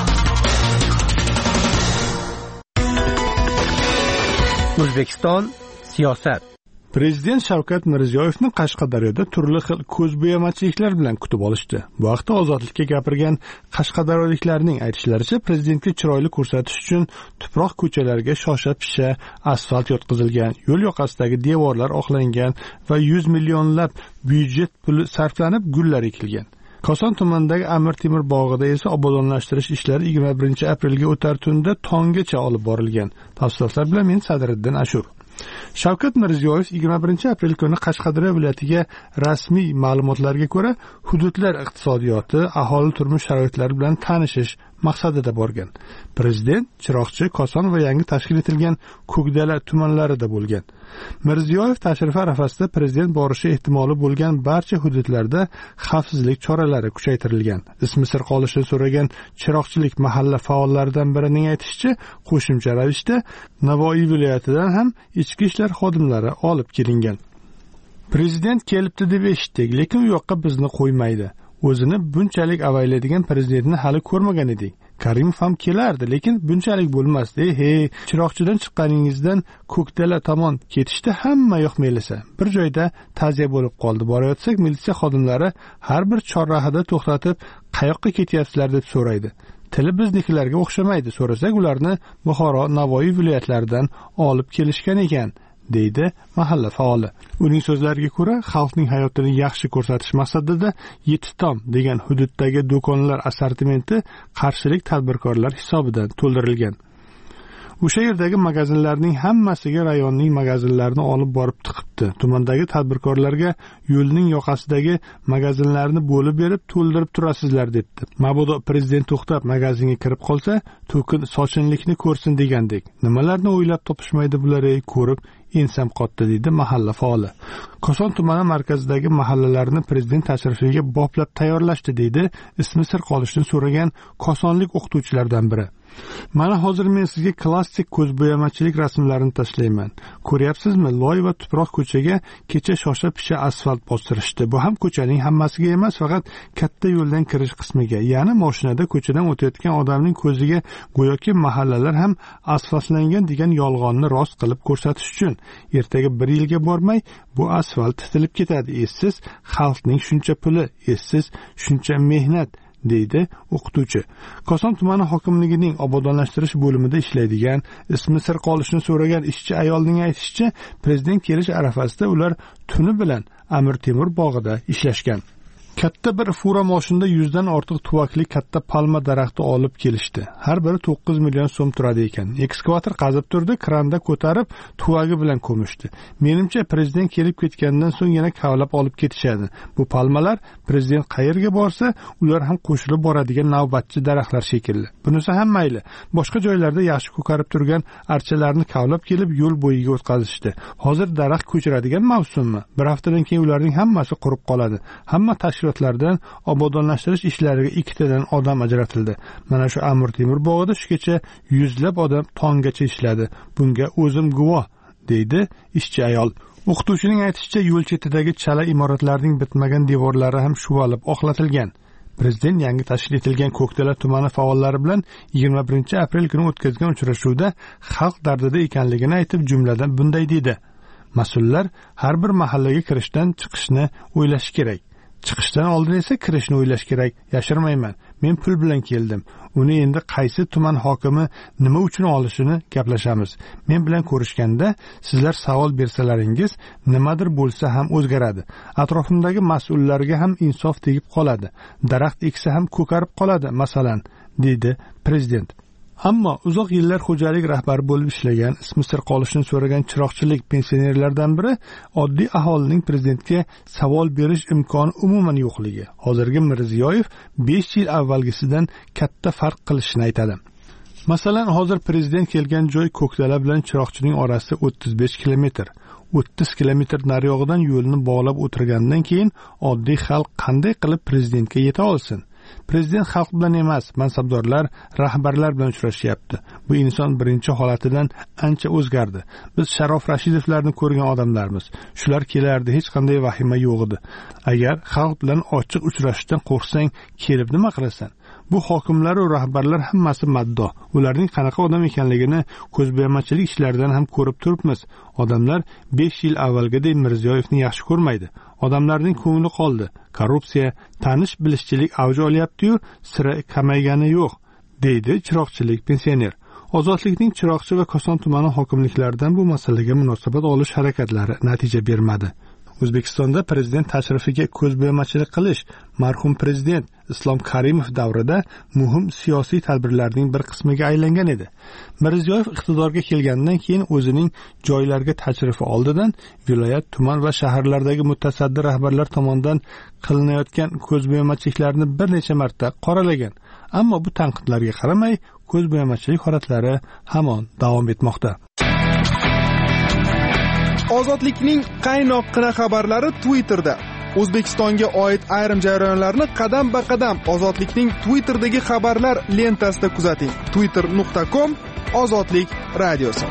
O'zbekiston siyosat. Prezident Shavkat Mirziyoyevni Qashqadaryoda turli xil ko'zbo'yamachiliklar bilan kutib olishdi. Bu vaqtda Ozodlikka gapirgan qashqadaryoliklarning aytishlaricha, prezidentga chiroyli ko'rsatish uchun tuproq ko'chalarga shosha-pisha asfalt yotqizilgan, yo'l yoqasidagi devorlar oqlangan va yuz millionlab byudjet puli sarflanib gullar ekilgan. Koson tumanidagi Amir Temur bog'ida esa obodonlashtirish ishlari yigirma birinchi aprelga o'tar tunda tonggacha olib borilgan. Tafsilotlar bilan men Sadriddin Ashur. Shavkat Mirziyoyev yigirma birinchi aprel kuni Qashqadaryo viloyatiga rasmiy ma'lumotlarga ko'ra hududlar iqtisodiyoti, aholi turmush sharoitlari bilan tanishish maqsadida borgan. Prezident Chiroqchi, Koson va yangi tashkil etilgan Ko'kdala tumanlarida bo'lgan. Mirziyoyev tashrifi arafasida prezident borishi ehtimoli bo'lgan barcha hududlarda xavfsizlik choralari kuchaytirilgan. Ismi sir qolishini so'ragan chiroqchilik mahalla faollaridan birining aytishicha, qo'shimcha ravishda Navoiy viloyatidan ham ichki ishlar xodimlari olib kelingan. Prezident kelibdi deb eshitdik, lekin u yoqqa bizni qo'ymaydi. O'zini bunchalik avaylaydigan prezidentni hali ko'rmagan edik. Karimov ham kelardi, lekin bunchalik bo'lmasdi. Hey, Chiroqchidan chiqqaningizdan Ko'kdala tomon ketishda hamma yoq melisa. Bir joyda ta'ziya bo'lib qoldi. Borayotsak, militsiya xodimlari har bir chorrahada to'xtatib, qayoqqa ketyapsizlar deb so'raydi. Tili biznikilarga o'xshamaydi. So'rasak, ularni Buxoro, Navoiy viloyatlaridan olib kelishgan ekan, deydi mahalla faoli. Uning so'zlariga ko'ra, xalqning hayotini yaxshi ko'rsatish maqsadida Yetti-Tom degan hududdagi do'konlar assortimenti qarshilik tadbirkorlar hisobidan to'ldirilgan. O'sha yerdagi magazinlarning hammasiga rayonning magazinlarini olib borib tiqibdi. Tumandagi tadbirkorlarga yo'lning yoqasidagi magazinlarni bo'lib berib to'ldirib turasizlar debdi. Mabodo prezident to'xtab magazinga kirib qolsa, to'kin sochinlikni ko'rsin degandek. Nimalarni o'ylab topishmaydi bular, ey, ko'rib ensam qotdi, deydi mahalla faoli. Koson tumani markazidagi mahallalarni prezident tashrifiga boplab tayyorlashdi, deydi ismi sir qolishini so'ragan kosonlik o'qituvchilardan biri. Mana hozir men sizga klassik ko'zbo'yamachilik rasmlarini tashlayman. Ko'ryapsizmi? Loy va tuproq ko'chaga kecha shosha-pisha asfalt bostirishdi. Bu ham ko'chaning hammasiga emas, faqat katta yo'ldan kirish qismiga, ya'ni mashinada ko'chadan o'tayotgan odamning ko'ziga go'yoki mahallalar ham asfaltlangan degan yolg'onni rost qilib ko'rsatish uchun. Ertaga bir yilga bormay bu asfalt titilib ketadi. Essiz xalqning shuncha puli, essiz shuncha mehnat, deydi o'qituvchi. Koson tumani hokimligining obodonlashtirish bo'limida ishlaydigan, ismi sir qolishini so'ragan ishchi ayolning aytishicha, prezident kelish arafasida ular tuni bilan Amir Temur bog'ida ishlashgan. Katta bir fura mashinada yuzdan ortiq tuvakli katta palma daraxti olib kelishdi. Har biri to'qqiz million so'm turadi ekan. Ekskavator qazib turdi, kranda ko'tarib tuvagi bilan ko'mishdi. Menimcha prezident kelib ketgandan so'ng yana kavlab olib ketishadi. Bu palmalar prezident qayerga borsa, ular ham qo'shilib boradigan navbatchi daraxtlar shekilli. Bunisi ham mayli. Boshqa joylarda yaxshi ko'karib turgan archalarni kavlab kelib yo'l bo'yiga o'tkazishdi. Hozir daraxt ko'chiradigan mavsummi? Bir haftadan keyin ularning hammasi qurib qoladi. Hamma tashkilotlardan obodonlashtirish ishlariga ikkitadan odam ajratildi. Mana shu Amir Temur bog'ida shugacha yuzlab odam tonggacha ishladi. Bunga o'zim guvoh, deydi ishchi ayol. O'qituvchining aytishicha, yo'l chetidagi chala imoratlarning bitmagan devorlari ham shuvalib oqlatilgan. Prezident yangi tashkil etilgan Ko'kdala tumani faollari bilan yigirma birinchi aprel kuni o'tkazgan uchrashuvda xalq dardida ekanligini aytib, jumladan bunday dedi: mas'ullar har bir mahallaga kirishdan chiqishni o'ylash kerak. Chiqishdan oldin esa kirishni o'ylash kerak. Yashirmayman. Men pul bilan keldim. Uni endi qaysi tuman hokimi nima uchun olishini gaplashamiz. Men bilan ko'rishganda sizlar savol bersalaringiz nimadir bo'lsa ham o'zgaradi. Atrofimdagi mas'ullarga ham insof tegib qoladi. Daraxt eksa ham ko'karib qoladi, masalan, dedi prezident. Ammo uzoq yillar xo'jalik rahbari bo'lib ishlagan, ismi sir qolishini so'ragan chiroqchilik pensionerlardan biri oddiy aholining prezidentga savol berish imkoni umuman yo'qligi. Hozirgi Mirziyoyev besh yil avvalgisidan katta farq qilishini aytadi. Masalan, hozir prezident kelgan joy Ko'kdala bilan Chiroqchining orasi o'ttiz besh kilometr. o'ttiz kilometr nariyog'idan yo'lni bog'lab o'tirgandan keyin oddiy xalq qanday qilib prezidentga yeta olsin? Prezident xalq bilan emas, mansabdorlar, rahbarlar bilan uchrashyapti. Bu inson birinchi holatidan ancha o'zgardi. Biz Sharof Rashidovlarni ko'rgan odamlarmiz. Shular kelardi, hech qanday vahima yo'q edi. Agar xalq bilan ochiq uchrashishdan qo'rqsang, kelib nima qilasan? Bu hokimlar va rahbarlar hammasi maddo. Ularning qanaqa odam ekanligini ko'zbo'yamachilik ishlaridan ham ko'rib turibmiz. Odamlar besh yil avvalgidek Mirziyoyevni yaxshi ko'rmaydi. Odamlarning ko'ngli qoldi. Korrupsiya, tanish bilishchilik avj olyapti-yu, sira kamaygani yo'q, deydi chiroqchilik pensioner. Ozodlikning Chiroqchi va Koson tumani hokimliklaridan bu masalaga munosabat olish harakatlari natija bermadi. O'zbekistonda prezident tashrifiga ko'zbo'yamachilik qilish marhum prezident Islom Karimov davrida muhim siyosiy tadbirlarning bir qismiga aylangan edi. Mirziyoyev iqtidorga kelgandan keyin o'zining joylarga tashrifi oldidan viloyat, tuman va shaharlardagi mutasaddi rahbarlar tomonidan qilinayotgan ko'zbo'yamachiliklarni bir necha marta qoralagan. ammo bu tanqidlarga qaramay ko'zbo'yamachilik holatlari hamon davom etmoqda. Ozodlikning qaynoqqina xabarlari Twitterda. O'zbekistonga oid ayrim jarayonlarni qadam-ba-qadam Ozodlikning Twitter'dagi xabarlar lentasida kuzating. twitter nuqta com Ozodlik radiosi.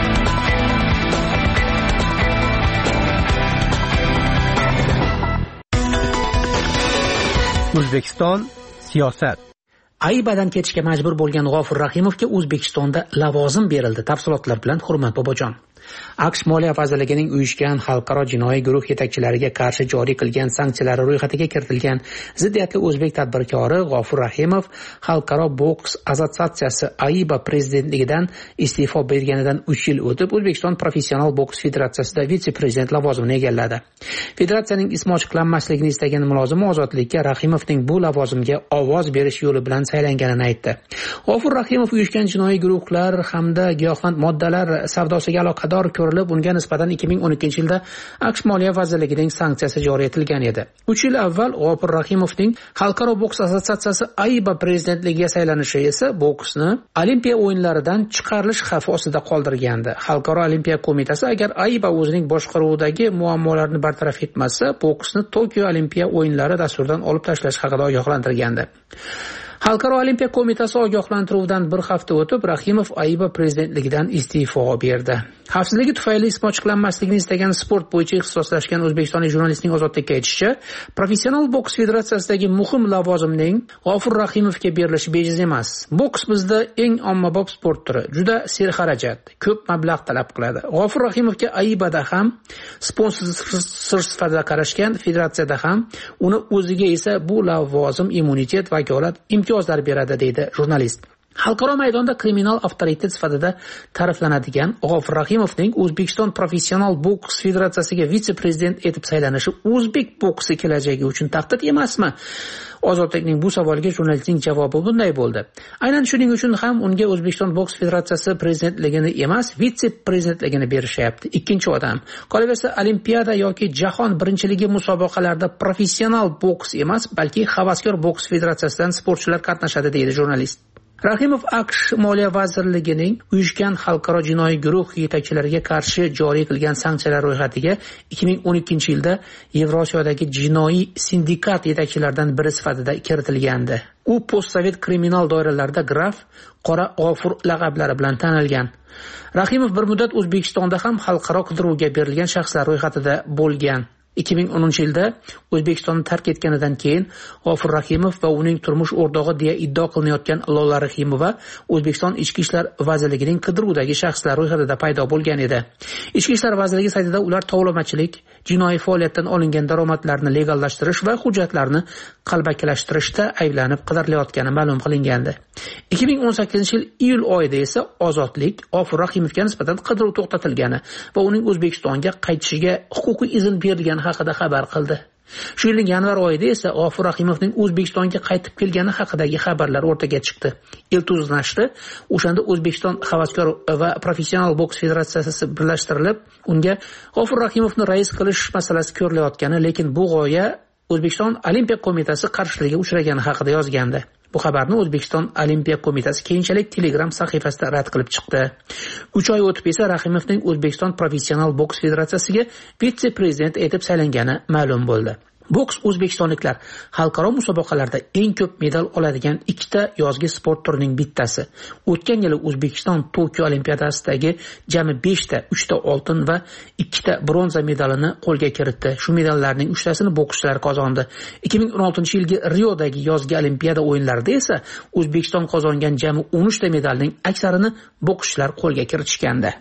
O'zbekiston siyosat. Aybadan ketishga majbur bo'lgan G'ofur Rahimovga O'zbekistonda lavozim berildi. Tafsilotlar bilan Hurmat Bobojon. AQSh Moliya vazirligining uyushgan xalqaro jinoiy guruh yetakchilariga qarshi joriy qilgan sanksiyalari ro'yxatiga kiritilgan ziddiyatli o'zbek tadbirkori G'ofur Rahimov Xalqaro boks assotsiatsiyasi AIBA prezidentligidan iste'fo berganidan uch yil o'tib O'zbekiston professional boks federatsiyasida vitse-prezident lavozimini egalladi. Federatsiyaning ismi ochiqlanmasligini istagan mulozim Ozodlikka Rahimovning bu lavozimga ovoz berish yo'li bilan saylanganini aytdi. G'ofur Rahimov uyushgan jinoiy guruhlar hamda giyohvand moddalar savdosiga aloqador ko'rilib, unga nisbatan ikki ming o'n ikkinchi yilda AQSh Moliya vazirligining sanksiyasi joriy etilgan edi. uch yil avval G'ofur Rahimovning Xalqaro boks assotsiatsiyasi AIBA prezidentligiga saylanishi esa boksni Olimpiya o'yinlaridan chiqarilish xavfi ostida qoldirgandi. Xalqaro Olimpiya qo'mitasi agar AIBA o'zining boshqaruvidagi muammolarni bartaraf etmasa, boksni Tokio Olimpiya o'yinlari dasturidan olib tashlash haqida ogohlantirgandi. Xalqaro Olimpiya qo'mitasi ogohlantiruvdan bir hafta o'tib Rahimov AIBA prezidentligidan iste'fo berdi. Xavfsizligi tufayli ismi ochiqlanmasligini istagan sport bo'yicha ixtisoslashgan o'zbekistonlik jurnalistning Ozodlikka aytishicha, professional boks federatsiyasidagi muhim lavozimning G'ofur Rahimovga berilishi bejiz emas. Boks bizda eng ommabop sport turi, juda serxarajat, ko'p mablag' talab qiladi. G'ofur Rahimovga AIBAda ham sponsor sifatida qarashgan, federatsiyada ham, uni o'ziga esa bu lavozim immunitet, vakolat, imtiyozlar beradi, deydi jurnalist. Xalqaro maydonda kriminal avtoritet sifatida ta'riflanadigan G'ofur Rahimovning O'zbekiston professional boks federatsiyasiga vitse-prezident etib saylanishi o'zbek boksi kelajagi uchun tahdid emasmi? Ozodlikning bu savoliga jurnalistning javobi bunday bo'ldi. Aynan shuning uchun ham unga O'zbekiston boks federatsiyasi prezidentligini emas, vitse-prezidentligini berishyapti. Ikkinchi odam. Qolaversa, Olimpiada yoki jahon birinchiligi musobaqalarida professional boks emas, balki havaskor boks federatsiyasidan sportchilar qatnashadi, deydi jurnalist. Rahimov AQSh Moliya vazirligining uyushgan xalqaro jinoiy guruh yetakchilariga qarshi joriy qilgan sanksiyalar ro'yxatiga ikki ming o'n ikkinchi yilda Yevrosiyodagi jinoiy sindikat yetakchilaridan biri sifatida kiritilgandi. U postsovet kriminal doiralarida graf Qora G'ofur laqablari bilan tanilgan. Rahimov bir muddat O'zbekistonda ham xalqaro qidiruvga berilgan shaxslar ro'yxatida bo'lgan. ikki ming o'ninchi yilda O'zbekistonni tark etganidan keyin G'ofur Rahimov va uning turmush o'rtog'i deya iddao qilinayotgan Lola Rahimova O'zbekiston Ichki ishlar vazirligining qidiruvdagi shaxslar ro'yxatida paydo bo'lgan edi. Ichki ishlar vazirligi saytida ular tovlamachilik, jinoiy faoliyatdan olingan daromadlarni legallashtirish va hujjatlarni qalbakilashtirishda ayblanib qidirilayotgani ma'lum qilingandi. ikki ming o'n sakkizinchi yil iyul oyida esa Ozodlik G'ofur Rahimovga nisbatan qidiruv to'xtatilgani va uning O'zbekistonga qaytishiga huquqiy izn berilgani haqida xabar qildi. Shu yilning yanvar oyida esa G'ofur Rahimovning O'zbekistonga qaytib kelgani haqidagi xabarlar o'rtaga chiqdi. Iltuz nashri o'shanda O'zbekiston havaskor va professional boks federatsiyasi birlashtirilib, unga G'ofur Rahimovni rais qilish masalasi ko'rilayotgani, lekin bu g'oya O'zbekiston Olimpiya qo'mitasi qarshiligiga uchragani haqida yozgandi. Bu xabarni O'zbekiston Olimpiya qo'mitasi keyinchalik Telegram sahifasida rad qilib chiqdi. uch oy o'tib esa Rahimovning O'zbekiston professional boks federatsiyasiga vitse-prezident etib saylangani ma'lum bo'ldi. Boks o'zbekistonliklar xalqaro musobaqalarda eng ko'p medal oladigan ikkita yozgi sport turining bittasi. O'tgan yili O'zbekiston Tokio Olimpiadasidagi jami beshta, uchta oltin va ikkita bronza medalini qo'lga kiritdi. Shu medallarning uchtasini bokschilar qozondi. ikki ming o'n oltinchi yilgi Riodagi yozgi Olimpiada o'yinlarida esa O'zbekiston qozongan jami o'n uchta medalning aksarini bokschilar qo'lga kiritishgandi.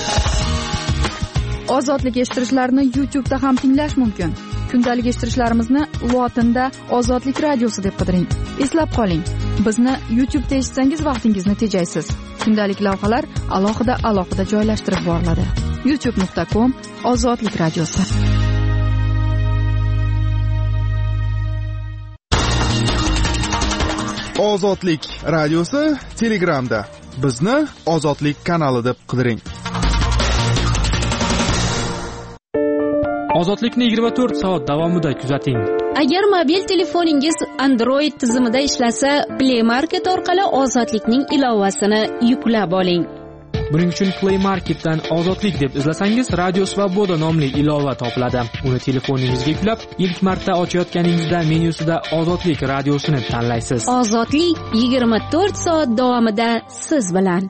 Ozodlik eshittirishlarni YouTube'da ham tinglash mumkin. Kundalik eshittirishlarimizni lotinda Ozodlik radiosi deb qidiring. Eslab qoling, bizni YouTube'da eshitsangiz vaqtingizni tejaysiz. Kundalik lavhalar alohida alohida joylashtirib boriladi. youtube nuqta com Ozodlik radiosi. Ozodlik radiosi Telegramda. Bizni Ozodlik kanali deb qidiring. Ozodlikni yigirma to'rt soat davomida kuzating. Agar mobil telefoningiz Android tizimida ishlasa, Play Market orqali Ozodlikning ilovasini yuklab oling. Buning uchun Play Marketdan Ozodlik deb izlasangiz, Radio Svoboda nomli ilova topiladi. Uni telefoningizga yuklab, ilk marta ochayotganingizda menyusida Ozodlik radiosini tanlaysiz. Ozodlik yigirma to'rt soat davomida siz bilan.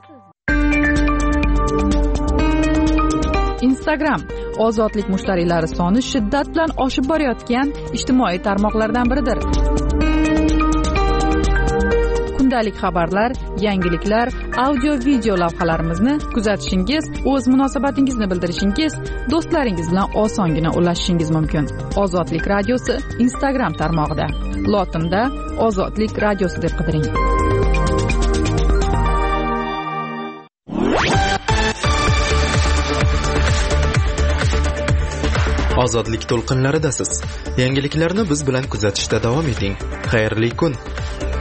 Instagram Ozodlik mushtariylari soni shiddat bilan oshib borayotgan ijtimoiy tarmoqlardan biridir. Kundalik xabarlar, yangiliklar, audio video lavhalarimizni kuzatishingiz, o'z munosabatingizni bildirishingiz, do'stlaringiz bilan osongina ulashishingiz mumkin. Ozodlik radiosi Instagram tarmog'ida. Lotinda Ozodlik radiosi deb qidiring. Ozodlik to'lqinlaridasiz. Yangiliklarni biz bilan kuzatishda davom eting. Xayrli kun.